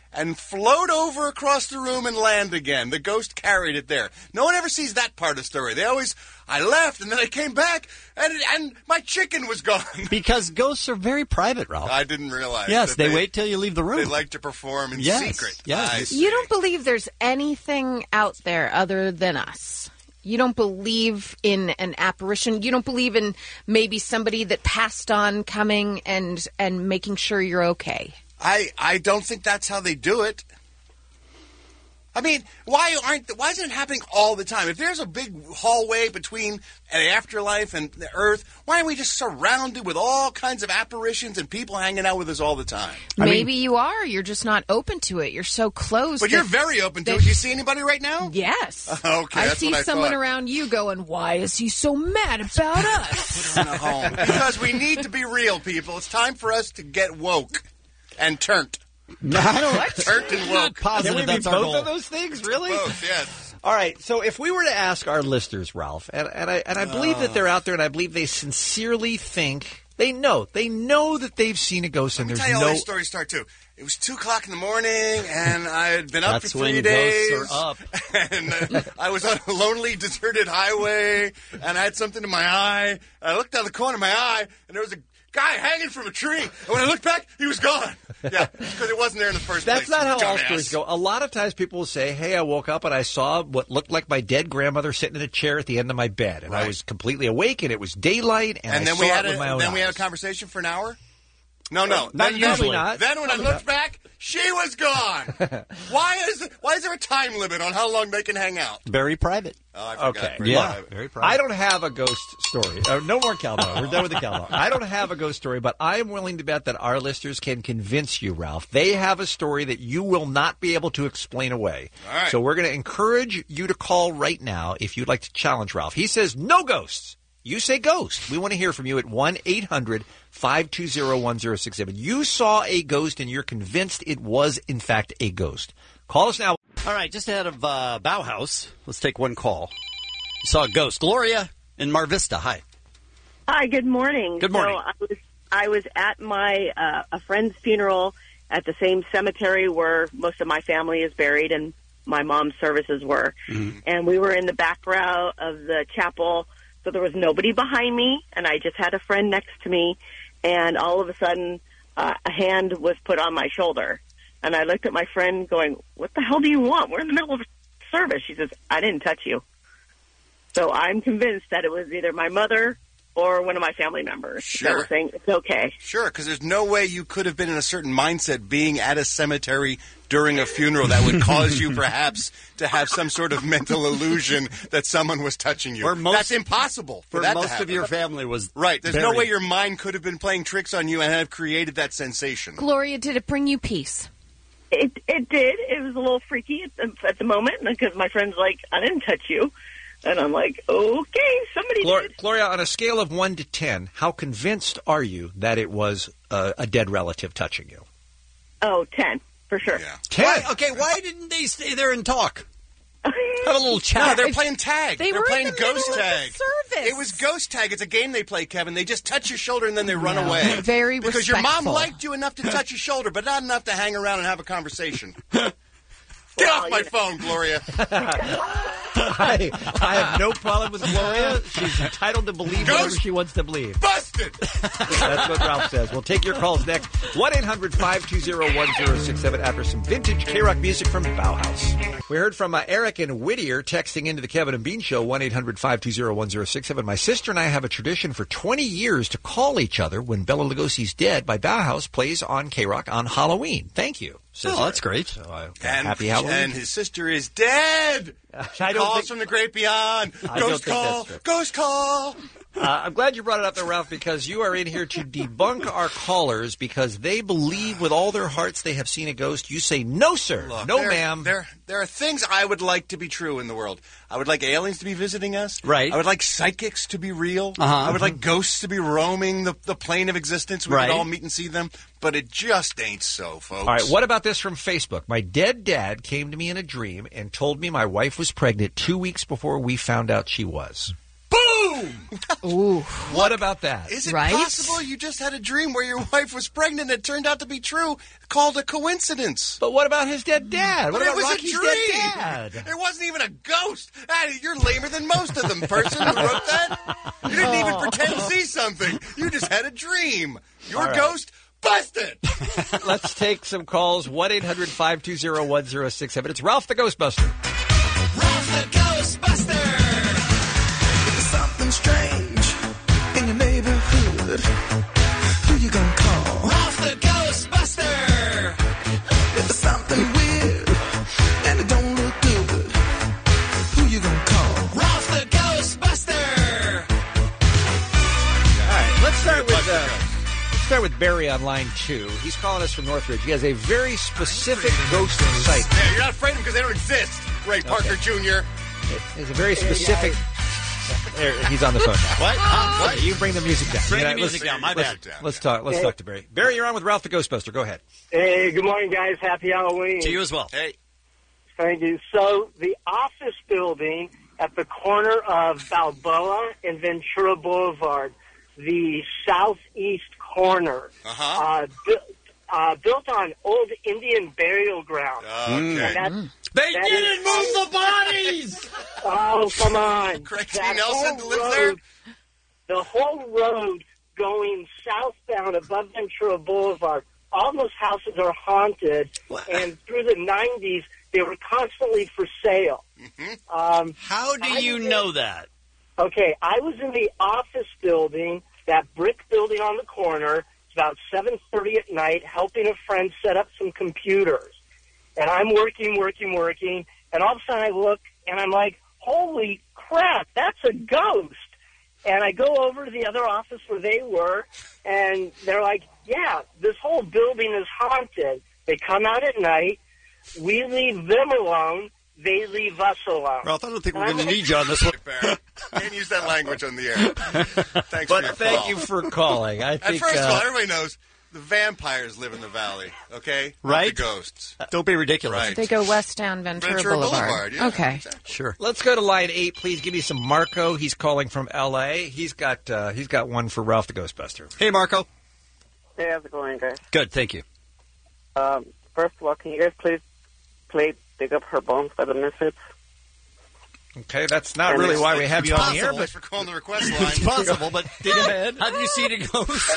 and float over across the room and land again. The ghost carried it there. No one ever sees that part of the story. They always, I left and then I came back and my chicken was gone. Because ghosts are very private, Ralph. I didn't realize. Yes, that they wait till you leave the room. They like to perform in Yes, secret. yes. You don't believe there's anything out there other than us. You don't believe in an apparition. You don't believe in maybe somebody that passed on coming and making sure you're okay. I don't think that's how they do it. I mean, why isn't it happening all the time? If there's a big hallway between an afterlife and the earth, why aren't we just surrounded with all kinds of apparitions and people hanging out with us all the time? Maybe you are. You're just not open to it. You're so close. But you're very open to it. You see anybody right now? Yes. Okay, I that's see what I someone thought. around you going, why is he so mad about us? Put her in a home. Because we need to be real, people. It's time for us to get woke and turned. Turned and woke. Can we be both of those things, really? Both, yes. All right, so if we were to ask our listeners, Ralph, and I believe that they're out there, and I believe they sincerely think they know that they've seen a ghost, and Let me there's tell you how no. that story start too. It was 2:00 in the morning, and I had been up That's for 3 when days. ghosts are up. And I was on a lonely, deserted highway, and I had something in my eye. I looked down the corner of my eye, and there was a guy hanging from a tree. And when I looked back, he was gone. Yeah, because it wasn't there in the first That's place. not how all dumbass. stories go. A lot of times people will say, hey, I woke up and I saw what looked like my dead grandmother sitting in a chair at the end of my bed. And I was completely awake, and it was daylight, and I then saw we had it with my own then we had a eyes. conversation for an hour? No. Not Then usually. Not. Then when I looked back, she was gone. Why is there a time limit on how long they can hang out? Very private. Oh, I forgot. Okay. Very Yeah. private. Very private. I don't have a ghost story. No more cowbell. We're done with the cowbell. I don't have a ghost story, but I am willing to bet that our listeners can convince you, Ralph. They have a story that you will not be able to explain away. All right. So we're going to encourage you to call right now if you'd like to challenge Ralph. He says no ghosts. You say ghost. We want to hear from you at 1-800-520-1067. You saw a ghost and you're convinced it was, in fact, a ghost. Call us now. All right, just ahead of Bauhaus, let's take one call. You saw a ghost. Gloria in Mar Vista. Hi. Hi, good morning. Good morning. So I was at my a friend's funeral at the same cemetery where most of my family is buried and my mom's services were. Mm-hmm. And we were in the back row of the chapel, so there was nobody behind me, and I just had a friend next to me, and all of a sudden a hand was put on my shoulder. And I looked at my friend going, what the hell do you want? We're in the middle of service. She says, I didn't touch you. So I'm convinced that it was either my mother or one of my family members that was saying it's okay. Sure, because there's no way you could have been in a certain mindset being at a cemetery during a funeral that would cause you perhaps to have some sort of mental illusion that someone was touching you. That's impossible for that to most happen. of your family was Right. There's no buried. way your mind could have been playing tricks on you and have created that sensation. Gloria, did it bring you peace? It did. It was a little freaky at the moment because my friend's like, I didn't touch you. And I'm like, okay, somebody did. Gloria, on a scale of 1 to 10, how convinced are you that it was a dead relative touching you? Oh, 10, for sure. 10? Why didn't they stay there and talk? Have a little chat. No, they're playing tag. They They're were in playing the middle ghost of the tag. service. It was ghost tag. It's a game they play, Kevin. They just touch your shoulder and then they run away. Very because your mom respectful. liked you enough to touch your shoulder, but not enough to hang around and have a conversation. Get off my phone, Gloria. I have no problem with Gloria. She's entitled to believe whatever she wants to believe. Busted! That's what Ralph says. We'll take your calls next. 1-800-520-1067 after some vintage K-Rock music from Bauhaus. We heard from Eric in Whittier texting into the Kevin and Bean Show, 1-800-520-1067. My sister and I have a tradition for 20 years to call each other when Bela Lugosi's Dead by Bauhaus plays on K-Rock on Halloween. Thank you. Oh, that's great. So, And, happy Halloween. and his sister is dead. She I don't calls think- from the great beyond. I don't Ghost think call. that's true. Ghost call. I'm glad you brought it up there, Ralph, because you are in here to debunk our callers because they believe with all their hearts they have seen a ghost. You say, no, sir. Look, no, there- ma'am. There are things I would like to be true in the world. I would like aliens to be visiting us. Right. I would like psychics to be real. Uh-huh. I would like ghosts to be roaming the plane of existence. We Right. could all meet and see them. But it just ain't so, folks. All right, what about this from Facebook? My dead dad came to me in a dream and told me my wife was pregnant 2 weeks before we found out she was. Boom! room. Ooh. What about that? Is it Right? possible you just had a dream where your wife was pregnant and it turned out to be true, called a coincidence? But what about his dead dad? What But about it was Rocky's a dream. dead dad? It wasn't even a ghost. You're lamer than most of them, person who wrote that. You didn't even pretend to see something. You just had a dream. Your All right. ghost busted. Let's take some calls. 1-800-520-1067. It's Ralph the Ghostbuster. Ralph the Ghostbuster. There's something strange in your neighborhood. Who you gonna call? Ralph the Ghostbuster. There's something weird and it don't look good. Who you gonna call? Ralph the Ghostbuster. All right, let's start with Barry on line 2. He's calling us from Northridge. He has a very specific ghost site. Yeah, you're not afraid of them because they don't exist. Ray Parker Jr. It's a very specific... There, he's on the phone now. What? What? You bring the music down. Bring You the know, music down. My bad. Let's talk to Barry. Barry, you're on with Ralph the Ghostbuster. Go ahead. Hey, good morning, guys. Happy Halloween. To you as well. Hey. Thank you. So, the office building at the corner of Balboa and Ventura Boulevard, the southeast corner, built on old Indian burial ground. Okay. They didn't move the bodies! Oh, come on. Craig T. That Nelson whole lives road, the whole road going southbound above Ventura Boulevard, all those houses are haunted, and through the 90s, they were constantly for sale. How do you know that? Okay, I was in the office building, that brick building on the corner. It's about 7:30 at night, helping a friend set up some computers. And I'm working, and all of a sudden I look, and I'm like, holy crap, that's a ghost. And I go over to the other office where they were, and they're like, yeah, this whole building is haunted. They come out at night. We leave them alone. They leave us alone. Ralph, I don't think we're going to need you on this one. Can't use that language on the air. Thanks But for your thank call. you for calling. I think, First of all, everybody knows the vampires live in the valley, okay? Not Right. the ghosts. Don't be ridiculous. Right. They go west down Ventura Boulevard. Yeah, okay. exactly. Sure. Let's go to line 8. Please give me some Marco. He's calling from L.A. He's got one for Ralph the Ghostbuster. Hey, Marco. Hey, how's it going, guys? Good, thank you. First of all, can you guys please play Dig Up Her Bones by the Misfits? Okay, that's not really why we have you on the air, Thanks but for calling the request line. It's possible, but go ahead. How do you see the ghost?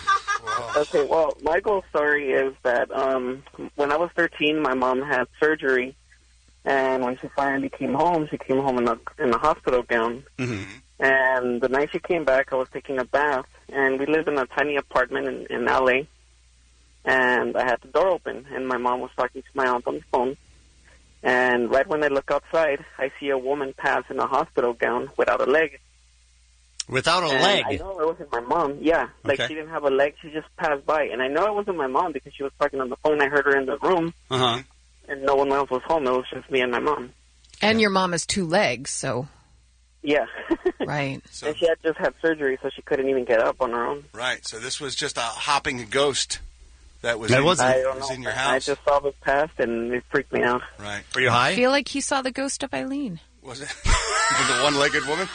Okay, well, my ghost story is that when I was 13, my mom had surgery, and when she finally came home in a hospital gown. Mm-hmm. And the night she came back, I was taking a bath, and we lived in a tiny apartment in L.A., and I had the door open, and my mom was talking to my aunt on the phone. And right when I look outside, I see a woman pass in a hospital gown without a leg. Without a And leg? I know it wasn't my mom. Yeah, like Okay. she didn't have a leg. She just passed by. And I know it wasn't my mom because she was talking on the phone. I heard her in the room, Uh-huh. and no one else was home. It was just me and my mom. And your mom has 2 legs, so... Yeah. Right. And she had just had surgery, so she couldn't even get up on her own. Right, so this was just a hopping ghost that was, I in, don't was know. in your I house. just saw this past, and it freaked me out. Right. Were you I feel like he saw the ghost of Eileen. Was it the one-legged woman?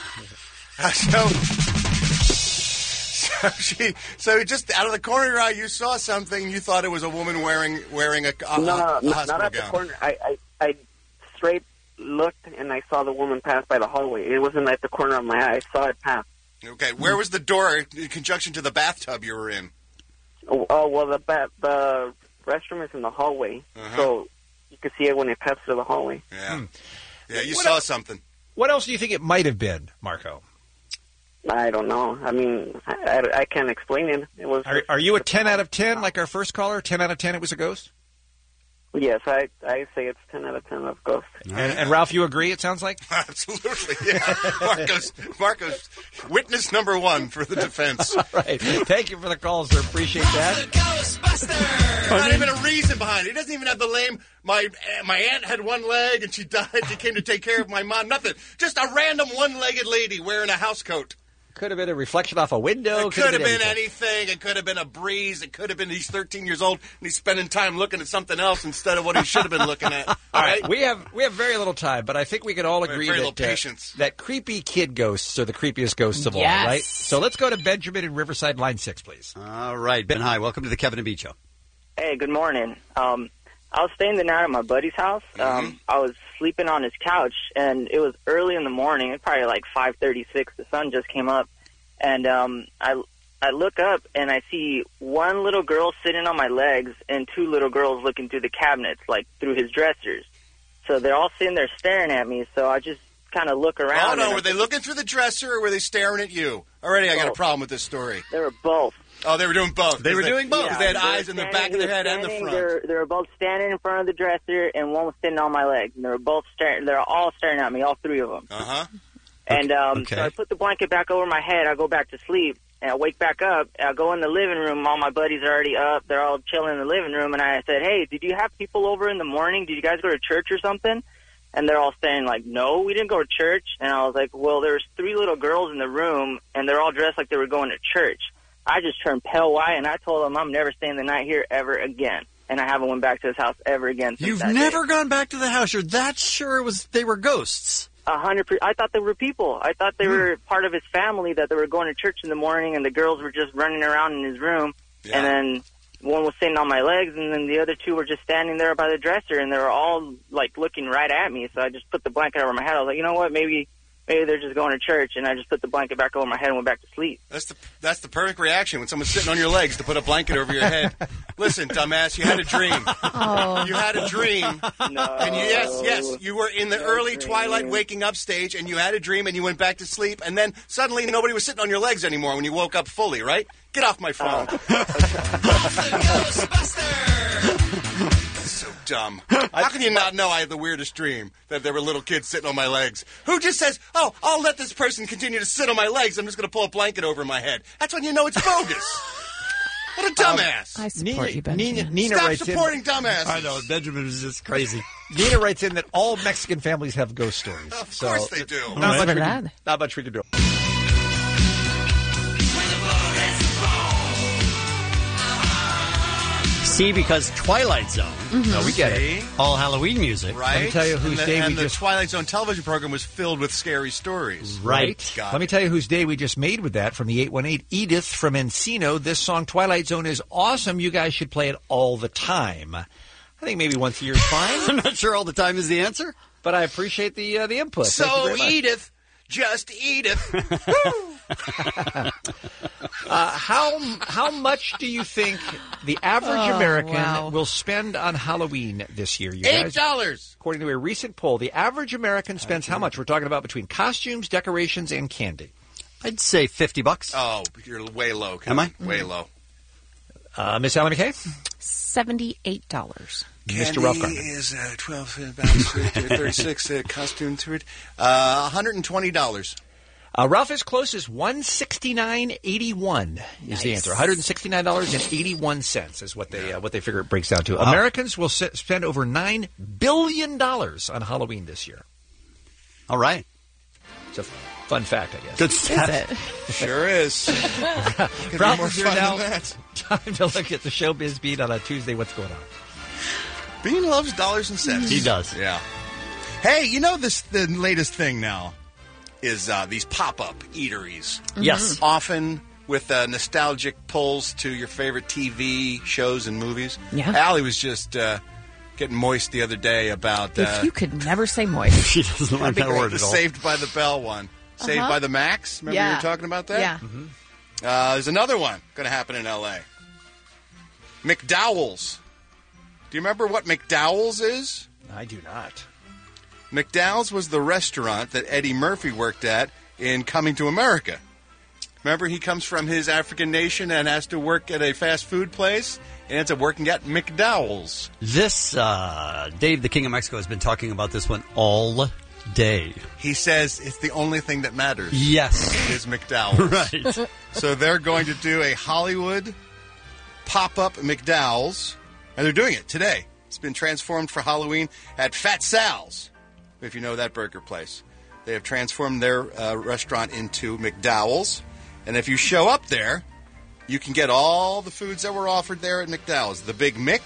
So just out of the corner of your eye, you saw something. You thought it was a woman wearing a No, hospital not at the gown. corner. I straight looked, and I saw the woman pass by the hallway. It wasn't at the corner of my eye. I saw it pass. Okay, where was the door in conjunction to the bathtub you were in? Oh, well, the restroom is in the hallway, so you could see it when it passed through the hallway. Yeah, yeah, you What saw else- something. what else do you think it might have been, Marco? I don't know. I mean, I can't explain it. It was. Are you a 10 out of 10 like our first caller? 10 out of 10 it was a ghost? Yes, I say it's 10 out of 10 of ghost. And Ralph, you agree, it sounds like? Absolutely, yeah. Marco's witness number 1 for the defense. All right. Thank you for the call, sir. Appreciate that. Not even a reason behind it. He doesn't even have the lame, my aunt had 1 leg and she died. She came to take care of my mom. Nothing. Just a random 1-legged lady wearing a house coat. Could have been a reflection off a window. It could have been anything. It could have been a breeze. It could have been he's 13 years old and he's spending time looking at something else instead of what he should have been looking at. All right, we have very little time, but I think we can all agree very that little patience. That creepy kid ghosts are the creepiest ghosts of all, Yes. right? So let's go to Benjamin in Riverside, line 6, please. All right, Ben, hi. Welcome to the Kevin and Beat Show. Hey, good morning. I was staying the night at my buddy's house. I was sleeping on his couch, and it was early in the morning. It's probably like 5:36. The sun just came up, and I look up, and I see one little girl sitting on my legs and two little girls looking through the cabinets, like through his dressers. So they're all sitting there staring at me, so I just kind of look around. Oh, no, were they looking through the dresser or were they staring at you? Already I got a problem with this story. They were both. Oh, they were doing both. They were doing both. Because they had eyes in the back of their head and the front. They were both standing in front of the dresser, and one was sitting on my legs. And they were both staring. They're all staring at me, all three of them. Uh-huh. And so I put the blanket back over my head. I go back to sleep, and I wake back up. I go in the living room. All my buddies are already up. They're all chilling in the living room. And I said, hey, did you have people over in the morning? Did you guys go to church or something? And they're all saying, like, no, we didn't go to church. And I was like, well, there's three little girls in the room, and they're all dressed like they were going to church. I just turned pale white, and I told them I'm never staying the night here ever again. And I haven't went back to his house ever again since You've that never day. gone back to the house. You're that sure they were ghosts. 100%. I thought they were people. I thought they were part of his family, that they were going to church in the morning, and the girls were just running around in his room. Yeah. And then one was sitting on my legs, and then the other two were just standing there by the dresser, and they were all, like, looking right at me. So I just put the blanket over my head. I was like, you know what, maybe they're just going to church, and I just put the blanket back over my head and went back to sleep. That's the perfect reaction when someone's sitting on your legs to put a blanket over your head. Listen, dumbass, you had a dream. Oh. You had a dream. No. And yes, you were in the early twilight waking up stage, and you had a dream, and you went back to sleep, and then suddenly nobody was sitting on your legs anymore when you woke up fully, right? Get off my phone. So dumb. How can you not know I had the weirdest dream that there were little kids sitting on my legs? Who just says, oh, I'll let this person continue to sit on my legs. I'm just going to pull a blanket over my head. That's when you know it's bogus. What a dumbass. I support you, Benjamin. Nina Stop writes supporting dumbasses. I know, Benjamin is just crazy. Nina writes in that all Mexican families have ghost stories. Of course they do. Not much we can do. See, because Twilight Zone. No, we get it. All Halloween music. Right? Let me tell you whose day we the just... Twilight Zone television program was filled with scary stories. Right. Let me tell you whose day we just made with that from the 818. Edith from Encino. This song, Twilight Zone, is awesome. You guys should play it all the time. I think maybe once a year is fine. I'm not sure all the time is the answer. But I appreciate the input. Thank you So, very much. Edith, just Edith. How much do you think the average American will spend on Halloween this year? You guys? $8. According to a recent poll, the average American spends how much? We're talking about between costumes, decorations, and candy. I'd say $50. Oh, you're way low. Am I? Way low. Miss Ally McKay? $78. Mr. Ralph Garman. Is 12 pounds, 36 costume to it. $120. Ralph is close as $169.81 is the answer. $169.81 is what they figure it breaks down to. Wow. Americans will spend over $9 billion on Halloween this year. All right. It's a fun fact, I guess. Good stuff. Sure is. Ralph more is here fun now. than that. Time to look at the Showbiz Beat on a Tuesday. What's going on? Bean loves dollars and cents. He does. Yeah. Hey, you know the latest thing now is these pop-up eateries. Yes. Often with nostalgic pulls to your favorite TV shows and movies. Yeah. Allie was just getting moist the other day about... If you could never say moist. She doesn't like that word the at all. Saved by the Bell one. Saved by the Max? Remember you were talking about that? Yeah. There's another one going to happen in L.A. McDowell's. Do you remember what McDowell's is? I do not. McDowell's was the restaurant that Eddie Murphy worked at in Coming to America. Remember, he comes from his African nation and has to work at a fast food place and ends up working at McDowell's. This, Dave, the King of Mexico, has been talking about this one all day. He says it's the only thing that matters. Yes. Is McDowell's. Right. So they're going to do a Hollywood pop-up McDowell's, and they're doing it today. It's been transformed for Halloween at Fat Sal's, if you know that burger place. They have transformed their restaurant into McDowell's. And if you show up there, you can get all the foods that were offered there at McDowell's. The Big Mick,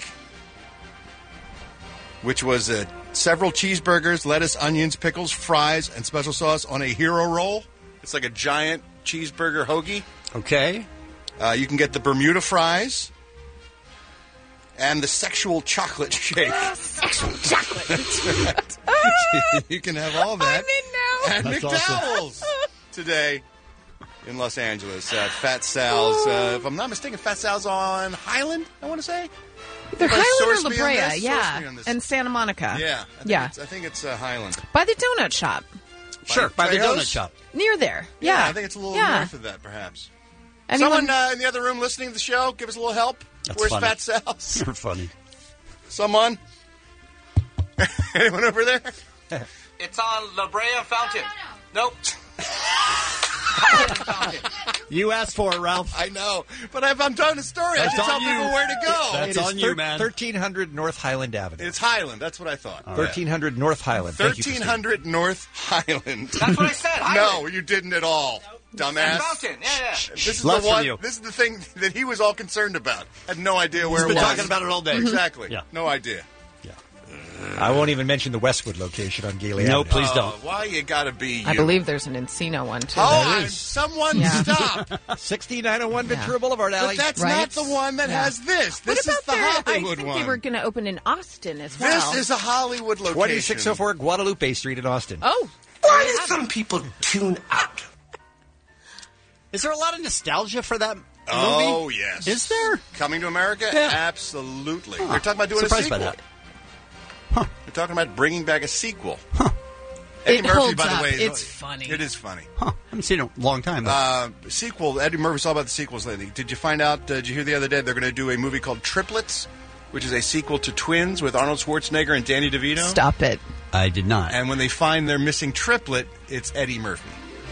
which was several cheeseburgers, lettuce, onions, pickles, fries, and special sauce on a hero roll. It's like a giant cheeseburger hoagie. Okay. You can get the Bermuda fries and the sexual chocolate shake. Sexual chocolate. That's right. You can have all that at That's McDowell's today in Los Angeles at Fat Sal's. If I'm not mistaken, Fat Sal's on Highland, I want to say. They're If I Highland source or me La on Brea, this, source me yeah, on this. and Santa Monica. Yeah. I think it's Highland. By the donut shop. Sure, by the Trejo's? donut shop. Near there. Yeah, Yeah. I think it's a little Yeah. north of that, perhaps. Anyone- Someone in the other room listening to the show, give us a little help. That's Where's funny. Fat Sal's? You're funny. Someone? Anyone over there? It's on La Brea Fountain. Nope. You asked for it, Ralph. I know, but if I'm telling a story, I That's should tell on you. people where to go. That's on you, man. 1300 North Highland Avenue. It's Highland. That's what I thought. 1300 North Highland. Thank you, Christine. 1300 North Highland. That's what I said. No, you didn't at all, dumbass. Fountain. Yeah. This is Less the from one. you. This is the thing that he was all concerned about. Had no idea where He's it been was. talking about it all day. Exactly. Yeah. No idea. I won't even mention the Westwood location on Gailey No, Avenue. please don't. Why you gotta be you? I believe there's an Encino one, too. Oh, someone stop. 6901 Ventura Boulevard, Alley. But that's Right? not the one that Yeah. has this. What This is about the their, Hollywood I think one. they were going to open in Austin as well. This is a Hollywood location. 2604 Guadalupe Street in Austin. Oh. Why do some people tune out? Is there a lot of nostalgia for that movie? Oh, yes. Is there? Coming to America? Yeah. Absolutely. Huh. They're talking about doing Surprised a by sequel. that. They're talking about bringing back a sequel. It Eddie Murphy, holds by the up. way, It's funny. It is funny. Huh. Haven't seen it in a long time. Sequel. Eddie Murphy's all about the sequels lately. Did you find out? Did you hear the other day they're going to do a movie called Triplets, which is a sequel to Twins with Arnold Schwarzenegger and Danny DeVito? Stop it. I did not. And when they find their missing triplet, it's Eddie Murphy.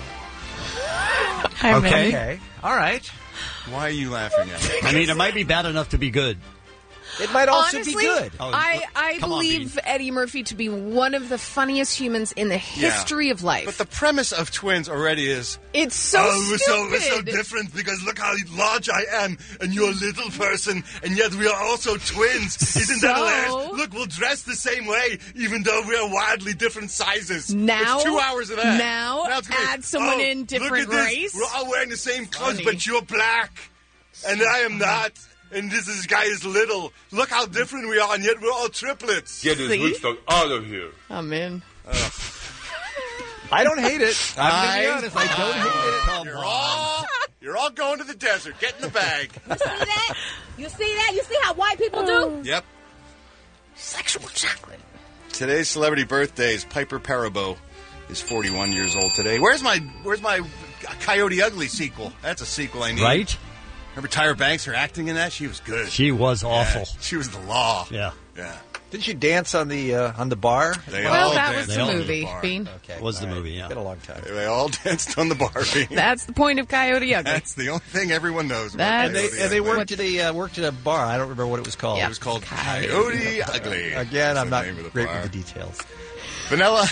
Okay. All right. Why are you laughing at me? I mean, it might be bad enough to be good. It might also Honestly, be good. I come on, believe Eddie Murphy to be one of the funniest humans in the history of life. But the premise of Twins already is... It's so we're so stupid. different because look how large I am and you're a little person and yet we are also twins. Isn't that hilarious? Look, we'll dress the same way even though we are wildly different sizes. Now- It's 2 hours of that. now it's gonna be, add someone in different look at this. race. We're all wearing the same clothes, Funny. but you're black and I am not. And this guy is little. Look how different we are, and yet we're all triplets. Get this Woodstock out of here. I'm in. I don't hate it. I'm going to be honest. I don't hate it. You're all going to the desert. Get in the bag. You see that? You see that? You see how white people do? Yep. Sexual chocolate. Today's celebrity birthdays. Piper Perabo is 41 years old today. Where's my Coyote Ugly sequel? That's a sequel I need. Right? Remember Tyra Banks, her acting in that? She was good. She was awful. Yeah, she was the law. Yeah. Yeah. Didn't you dance on the bar? Well, that was the movie, Bean. Okay, was the movie, yeah. Been a long time. They all danced on the bar. Bean. That's the point of Coyote Ugly. That's the only thing everyone knows. That's- About Coyote And they Ugly. worked at a bar. I don't remember what it was called. It was called Coyote Ugly. Again, I'm not name of the great bar. with the details. Vanilla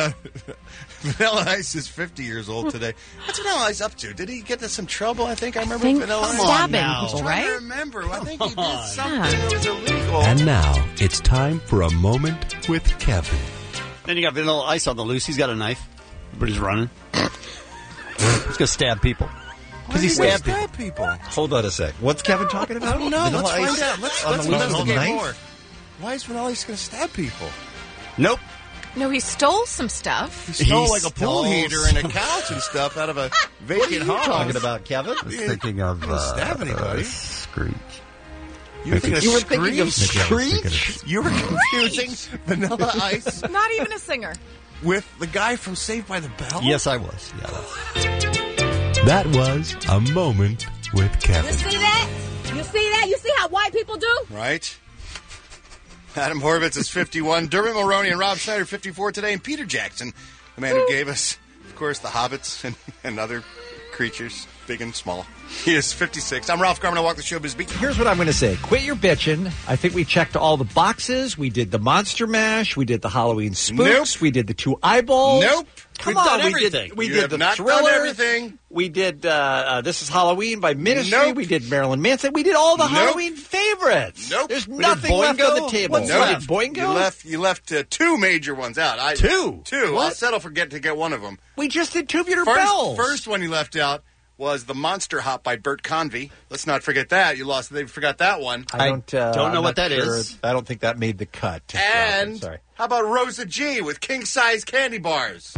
Ice is 50 years old today. What's Vanilla Ice up to? Did he get into some trouble? I remember Vanilla Ice. stabbing I was people, trying to right? remember. I think he did something that was illegal. And now it's time for a moment with Kevin. Then you got Vanilla Ice on the loose. He's got a knife, but he's running. He's going to stab people. Because he stabbed people. Hold on a sec. What's Kevin talking about? I don't know. Vanilla Let's Ice find out. Let's on the loose with a investigate knife? more. Why is Vanilla Ice going to stab people? Nope. No, he stole some stuff. He stole like a pool heater and a couch and stuff out of a vacant home. Talking about Kevin? I was thinking of stab anybody. Screech. You were thinking of Screech? Screech? You were confusing Vanilla Ice Not even a singer. with the guy from Saved by the Bell? Yes, I was. Yeah. That was a moment with You Kevin. see that? You see that? You see how white people do? Right? Adam Horvitz is 51. Dermot Mulroney and Rob Schneider 54 today. And Peter Jackson, the man who gave us, of course, the hobbits and other creatures, big and small. He is 56. I'm Ralph Garman. I walk the showbiz beat. Here's what I'm going to say. Quit your bitching. I think we checked all the boxes. We did the Monster Mash. We did the Halloween Spooks. Nope. We did the 2 eyeballs. Nope. Come We've on, done we everything. did. We You did have the not done Thriller. everything. We did This Is Halloween by Ministry. Nope. We did Marilyn Manson. We did all the Nope. Halloween favorites. Nope. There's We did nothing left on the Boingo? table. What's No, left? Boingo? You left two major ones out. Two? Two. What? I'll settle for to get one of them. We just did Tubular Bells. First one you left out was the Monster Hop by Bert Convy. Let's not forget that. They forgot that one. I don't know I'm what not that sure. is. I don't think that made the cut. And Sorry. how about Rosa G with king size candy bars?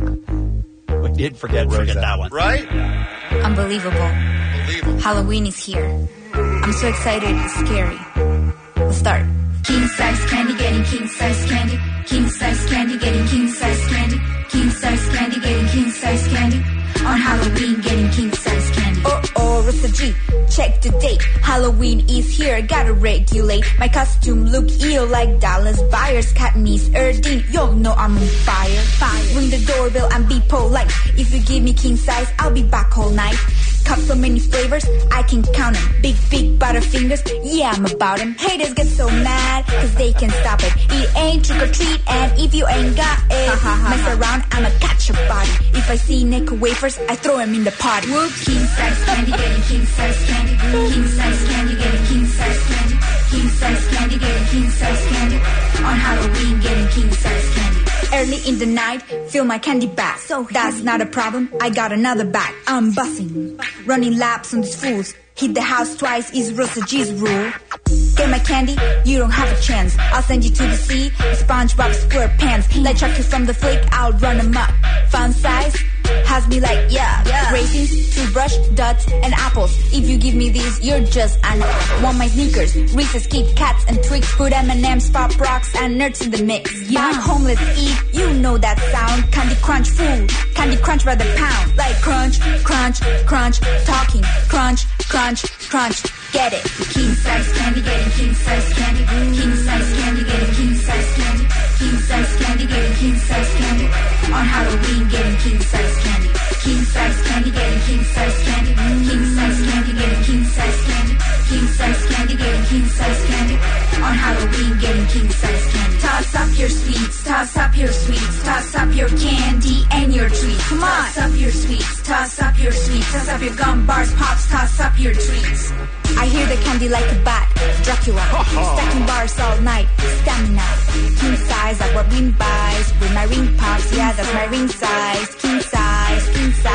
We did forget that one. Right? Unbelievable. Halloween is here. I'm so excited, it's scary. Let's start. King size candy getting king size candy. King size candy getting king size candy. King size candy getting king size candy. On Halloween getting king size candy. Oh, Rosa G, check the date. Halloween is here, gotta regulate. My costume look ill like Dallas Buyers. Katniss Erdine, yo, know I'm on fire. Ring the doorbell and be polite. If you give me king size, I'll be back all night. Cup so many flavors, I can count them. Big butterfingers, yeah, I'm about them. Haters get so mad, cause they can't stop it. It ain't trick or treat, and if you ain't got it, mess around, I'ma catch your body. If I see naked wafers, I throw them in the pot. Whoops. King size candy getting king size candy. King size candy getting king size candy. King size candy getting king size candy. On Halloween getting king size candy. Early in the night, fill my candy bag. So that's not a problem, I got another bag. I'm bussing, running laps on these fools. Hit the house twice is Rosa G's rule. Get my candy, you don't have a chance. I'll send you to the sea, SpongeBob SquarePants. Like Chucky from the flick, I'll run 'em up. Fun size, has me like, yeah. Raisins, toothbrush, dots, and apples. If you give me these, you're just an want my sneakers, Reese's, Kit Kats, and Twix. Put M&M's, Pop Rocks, and Nerds in the mix. Buy homeless, eat, you know that sound. Candy Crunch food, Candy Crunch by the pound. Like crunch, crunch, crunch, talking. Crunch, crunch, crunch, get it. King size candy getting king size candy. King size candy getting king size candy. King size candy getting king size candy. On Halloween getting king size candy. King size candy getting king size candy. King size candy getting king size candy. King size candy getting king size candy. On Halloween getting king size candy. Toss up your sweets, toss up your sweets, toss up your candy and your treats. Come on. Toss up your sweets, toss up your sweets, toss up your gum bars, pops, toss up your treats. I hear the candy like a bat, Dracula. Stacking bars all night, stamina. King size, like what Bean buys. With my ring pops, yeah, that's my ring size. King size,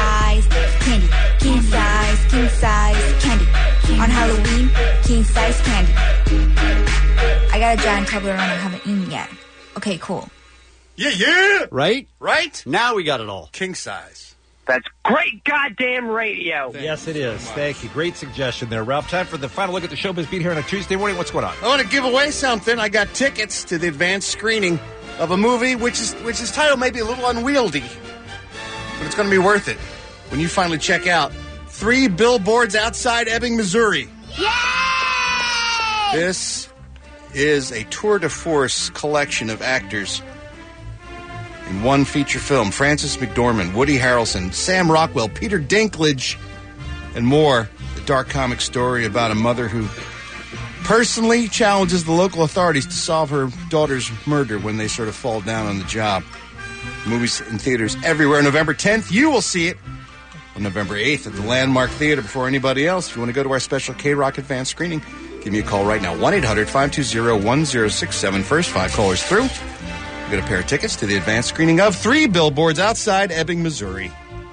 candy. King size, candy. On Halloween, king size candy. I got a giant Toblerone I haven't eaten yet. Okay, cool. Yeah. Right? Right? Now we got it all. King size. That's great goddamn radio. Yes, it is. Thank you. Great suggestion there, Ralph. Time for the final look at the showbiz beat here on a Tuesday morning. What's going on? I want to give away something. I got tickets to the advanced screening of a movie which is titled maybe a little unwieldy, but it's going to be worth it when you finally check out 3 Billboards Outside Ebbing, Missouri. Yay! This is a tour de force collection of actors in one feature film. Frances McDormand, Woody Harrelson, Sam Rockwell, Peter Dinklage, and more. The dark comic story about a mother who personally challenges the local authorities to solve her daughter's murder when they sort of fall down on the job. Movies in theaters everywhere. November 10th, you will see it on November 8th at the Landmark Theater before anybody else. If you want to go to our special K-Rock advanced screening, give me a call right now. 1-800-520-1067. First 5 callers through. You get a pair of tickets to the advanced screening of 3 Billboards Outside Ebbing, Missouri.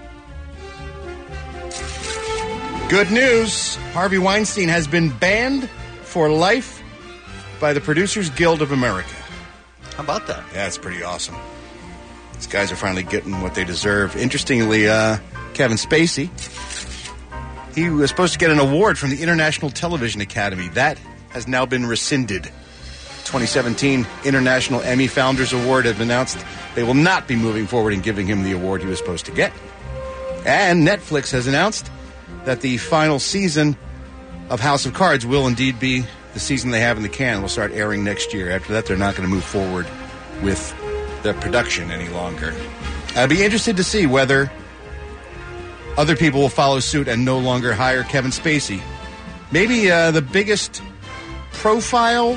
Good news. Harvey Weinstein has been banned for life by the Producers Guild of America. How about that? Yeah, it's pretty awesome. These guys are finally getting what they deserve. Interestingly, Kevin Spacey, he was supposed to get an award from the International Television Academy. That has now been rescinded. 2017 International Emmy Founders Award have announced they will not be moving forward in giving him the award he was supposed to get. And Netflix has announced that the final season of House of Cards will indeed be the season they have in the can. Will start airing next year. After that, they're not going to move forward with the production any longer. I'd be interested to see whether other people will follow suit and no longer hire Kevin Spacey. Maybe the biggest profile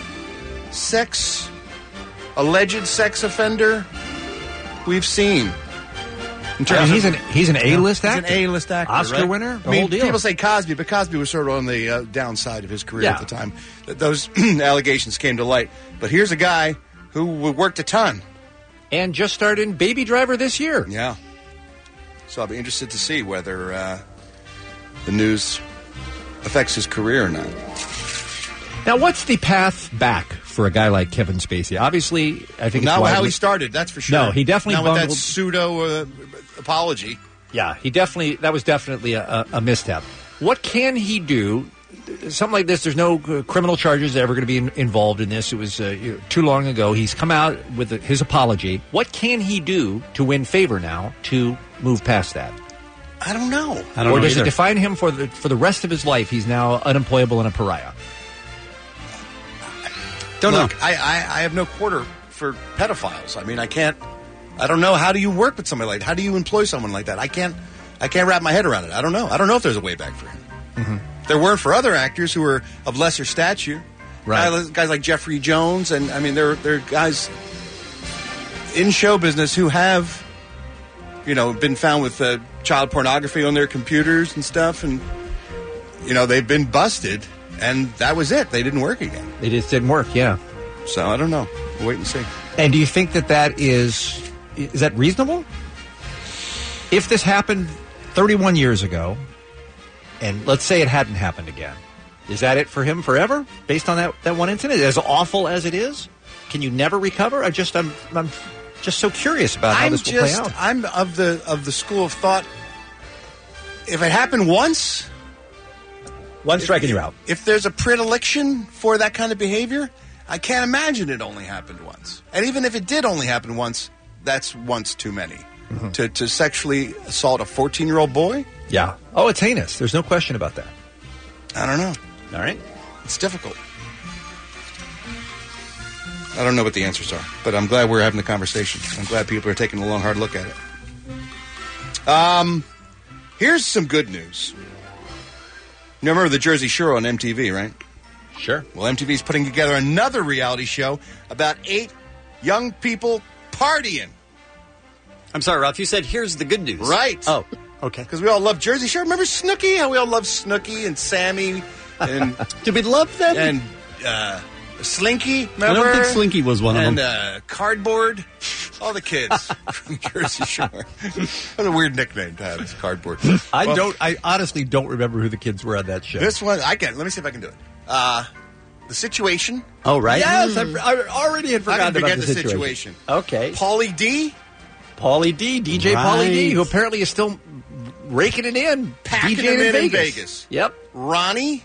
alleged sex offender we've seen. In terms he's an A-list He's actor. an A-list actor, Oscar right? winner, the I mean, whole deal. people say Cosby, but Cosby was sort of on the downside of his career Yeah. at the time. Those allegations came to light. But here's a guy who worked a ton. And just starred in Baby Driver this year. Yeah. So I'll be interested to see whether the news affects his career or not. Now, what's the path back for a guy like Kevin Spacey? Obviously, I think Not it's how he started, that's for sure. No, he definitely Not with that bungled. pseudo apology. Yeah, that was definitely a misstep. What can he do? Something like this, there's no criminal charges ever going to be involved in this. It was too long ago. He's come out with his apology. What can he do to win favor now to move past that? I don't know. Or does it define him for the rest of his life? He's now unemployable and a pariah. Look, I have no quarter for pedophiles. I mean, I don't know. How do you work with somebody like that? How do you employ someone like that? I can't wrap my head around it. I don't know. I don't know if there's a way back for him. Mm-hmm. There weren't for other actors who were of lesser stature. Right. Guys like Jeffrey Jones, and I mean, there are guys in show business who have, been found with child pornography on their computers and stuff, and they've been busted, and that was it. They didn't work again. It just didn't work. Yeah. So I don't know. We'll wait and see. And do you think that is that reasonable? If this happened 31 years ago, and let's say it hadn't happened again, is that it for him forever? Based on that one incident, as awful as it is, can you never recover? I'm just so curious about how this will play out. I'm of the school of thought. If it happened once, one striking you out. If there's a predilection for that kind of behavior, I can't imagine it only happened once. And even if it did only happen once, that's once too many. Mm-hmm. To sexually assault a 14-year-old boy? Yeah. Oh, it's heinous. There's no question about that. I don't know. All right. It's difficult. I don't know what the answers are, but I'm glad we're having the conversation. I'm glad people are taking a long, hard look at it. Here's some good news. You remember the Jersey Shore on MTV, right? Sure. Well, MTV's putting together another reality show about 8 young people partying. I'm sorry, Ralph. You said here's the good news. Right. Oh, okay. Because we all love Jersey Shore. Remember Snooki? How we all love Snooki and Sammy and did we love them? And Slinky. Remember? I don't think Slinky was one of them. And Cardboard. All the kids from Jersey Shore. What a weird nickname to have, is Cardboard. I honestly don't remember who the kids were on that show. This one, I can. Let me see if I can do it. The Situation. Oh, right. Yes, I already had forgotten about the situation. Okay. Pauly D. DJ Right. Pauly D, who apparently is still raking it in. Packing DJing them in Vegas. Yep. Ronnie.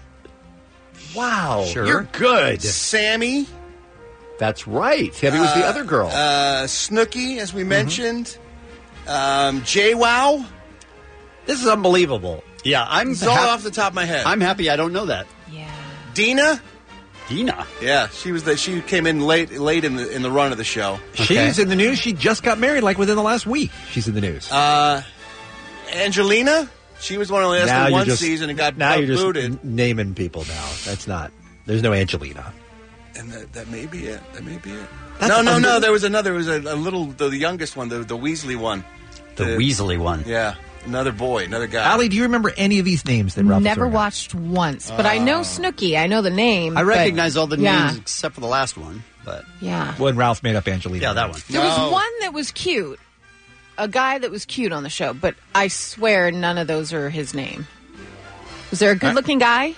Wow. Sure. You're good. Sammy. That's right. Sammy was the other girl. Snooki, as we mentioned. JWoww. This is unbelievable. Yeah, It's all off the top of my head. I'm happy I don't know that. Dina. Yeah, she came in late in the run of the show. She's in the news. She just got married like within the last week. She's in the news. Angelina. She was one of the last one season and got now you're booted. just naming people now. That's not. There's no Angelina. And that may be it. That's No. There was another. It was a little, the youngest one, the Weasley one. The Weasley one. Yeah, another boy, another guy. Allie, do you remember any of these names that Ralph? Never watched once, but I know Snooki. I know the name. I recognize all the yeah. names except for the last one. But Yeah. When Ralph made up Angelina. Yeah, that one. There was one that was cute. A guy that was cute on the show, but I swear none of those are his name. Was there a good-looking guy?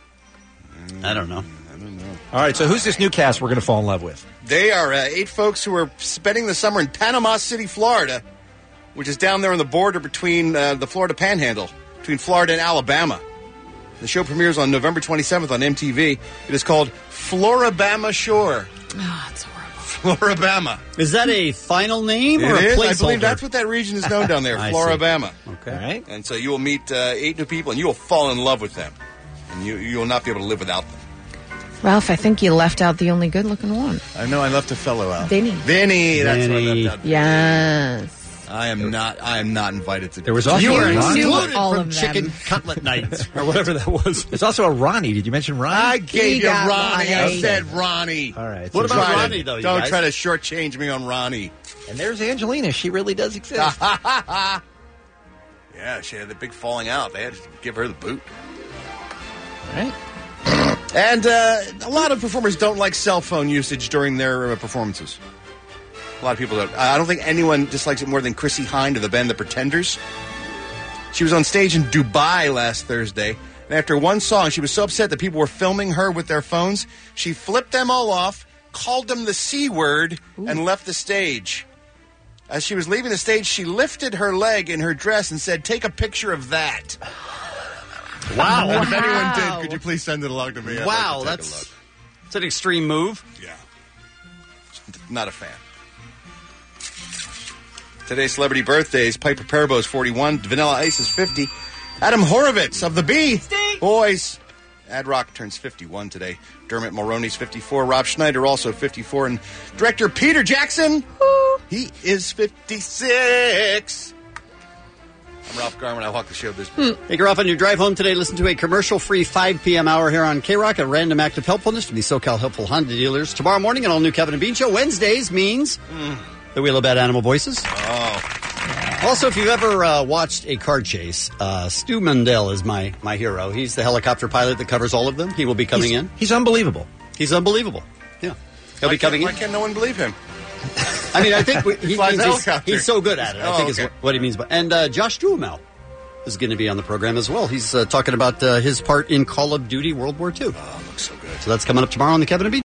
I don't know. All right, so who's this new cast we're going to fall in love with? They are 8 folks who are spending the summer in Panama City, Florida, which is down there on the border between the Florida Panhandle, between Florida and Alabama. The show premieres on November 27th on MTV. It is called Floribama Shore. Oh, it's horrible. Floribama. Is that a final name or a It is. placeholder? I believe that's what that region is known down there, I see. Floribama. Okay. All right. And so you will meet 8 new people, and you will fall in love with them. And you will not be able to live without them. Ralph, I think you left out the only good-looking one. I know I left a fellow out. Vinny. That's what I left out. Yes. I am not invited to. There was also You a were Ronnie. excluded all from of them. chicken cutlet nights or whatever that was. There's also a Ronnie. Did you mention Ronnie? I gave you got Ronnie. I Ronnie. said Ronnie. All right. What so about Try to- Ronnie, though, you Don't guys? try to shortchange me on Ronnie. And there's Angelina. She really does exist. Yeah, she had the big falling out. They had to give her the boot. Right. And a lot of performers don't like cell phone usage during their performances. A lot of people don't. I don't think anyone dislikes it more than Chrissie Hynde of the band The Pretenders. She was on stage in Dubai last Thursday, and after one song, she was so upset that people were filming her with their phones, she flipped them all off, called them the C word, and left the stage. As she was leaving the stage, she lifted her leg in her dress and said, "Take a picture of that." Wow. And if anyone did, could you please send it along to me? Wow, that's an extreme move. Yeah. Not a fan. Today's celebrity birthdays: Piper Perabo is 41, Vanilla Ice is 50, Adam Horovitz of the Bee Boys, Ad Rock turns 51 today, Dermot Mulroney's 54, Rob Schneider also 54, and director Peter Jackson, he is 56. I'm Ralph Garman. I walk the show business. Take her off on your drive home today. Listen to a commercial-free 5 p.m. hour here on K-Rock, a random act of helpfulness from the SoCal Helpful Honda dealers. Tomorrow morning, an all-new Kevin and Bean Show. Wednesdays means the Wheel of Bad Animal Voices. Oh. Also, if you've ever watched a car chase, Stu Mundell is my hero. He's the helicopter pilot that covers all of them. He will be coming in. He's unbelievable. He's unbelievable. Yeah. He'll be coming in. Why can't no one believe him? I mean, I think he Flies means helicopter. he's so good at it. I think okay. is what he means. And Josh Duhamel is going to be on the program as well. He's talking about his part in Call of Duty World War II. Oh, looks so good. So that's coming up tomorrow on the Kevin and Bean.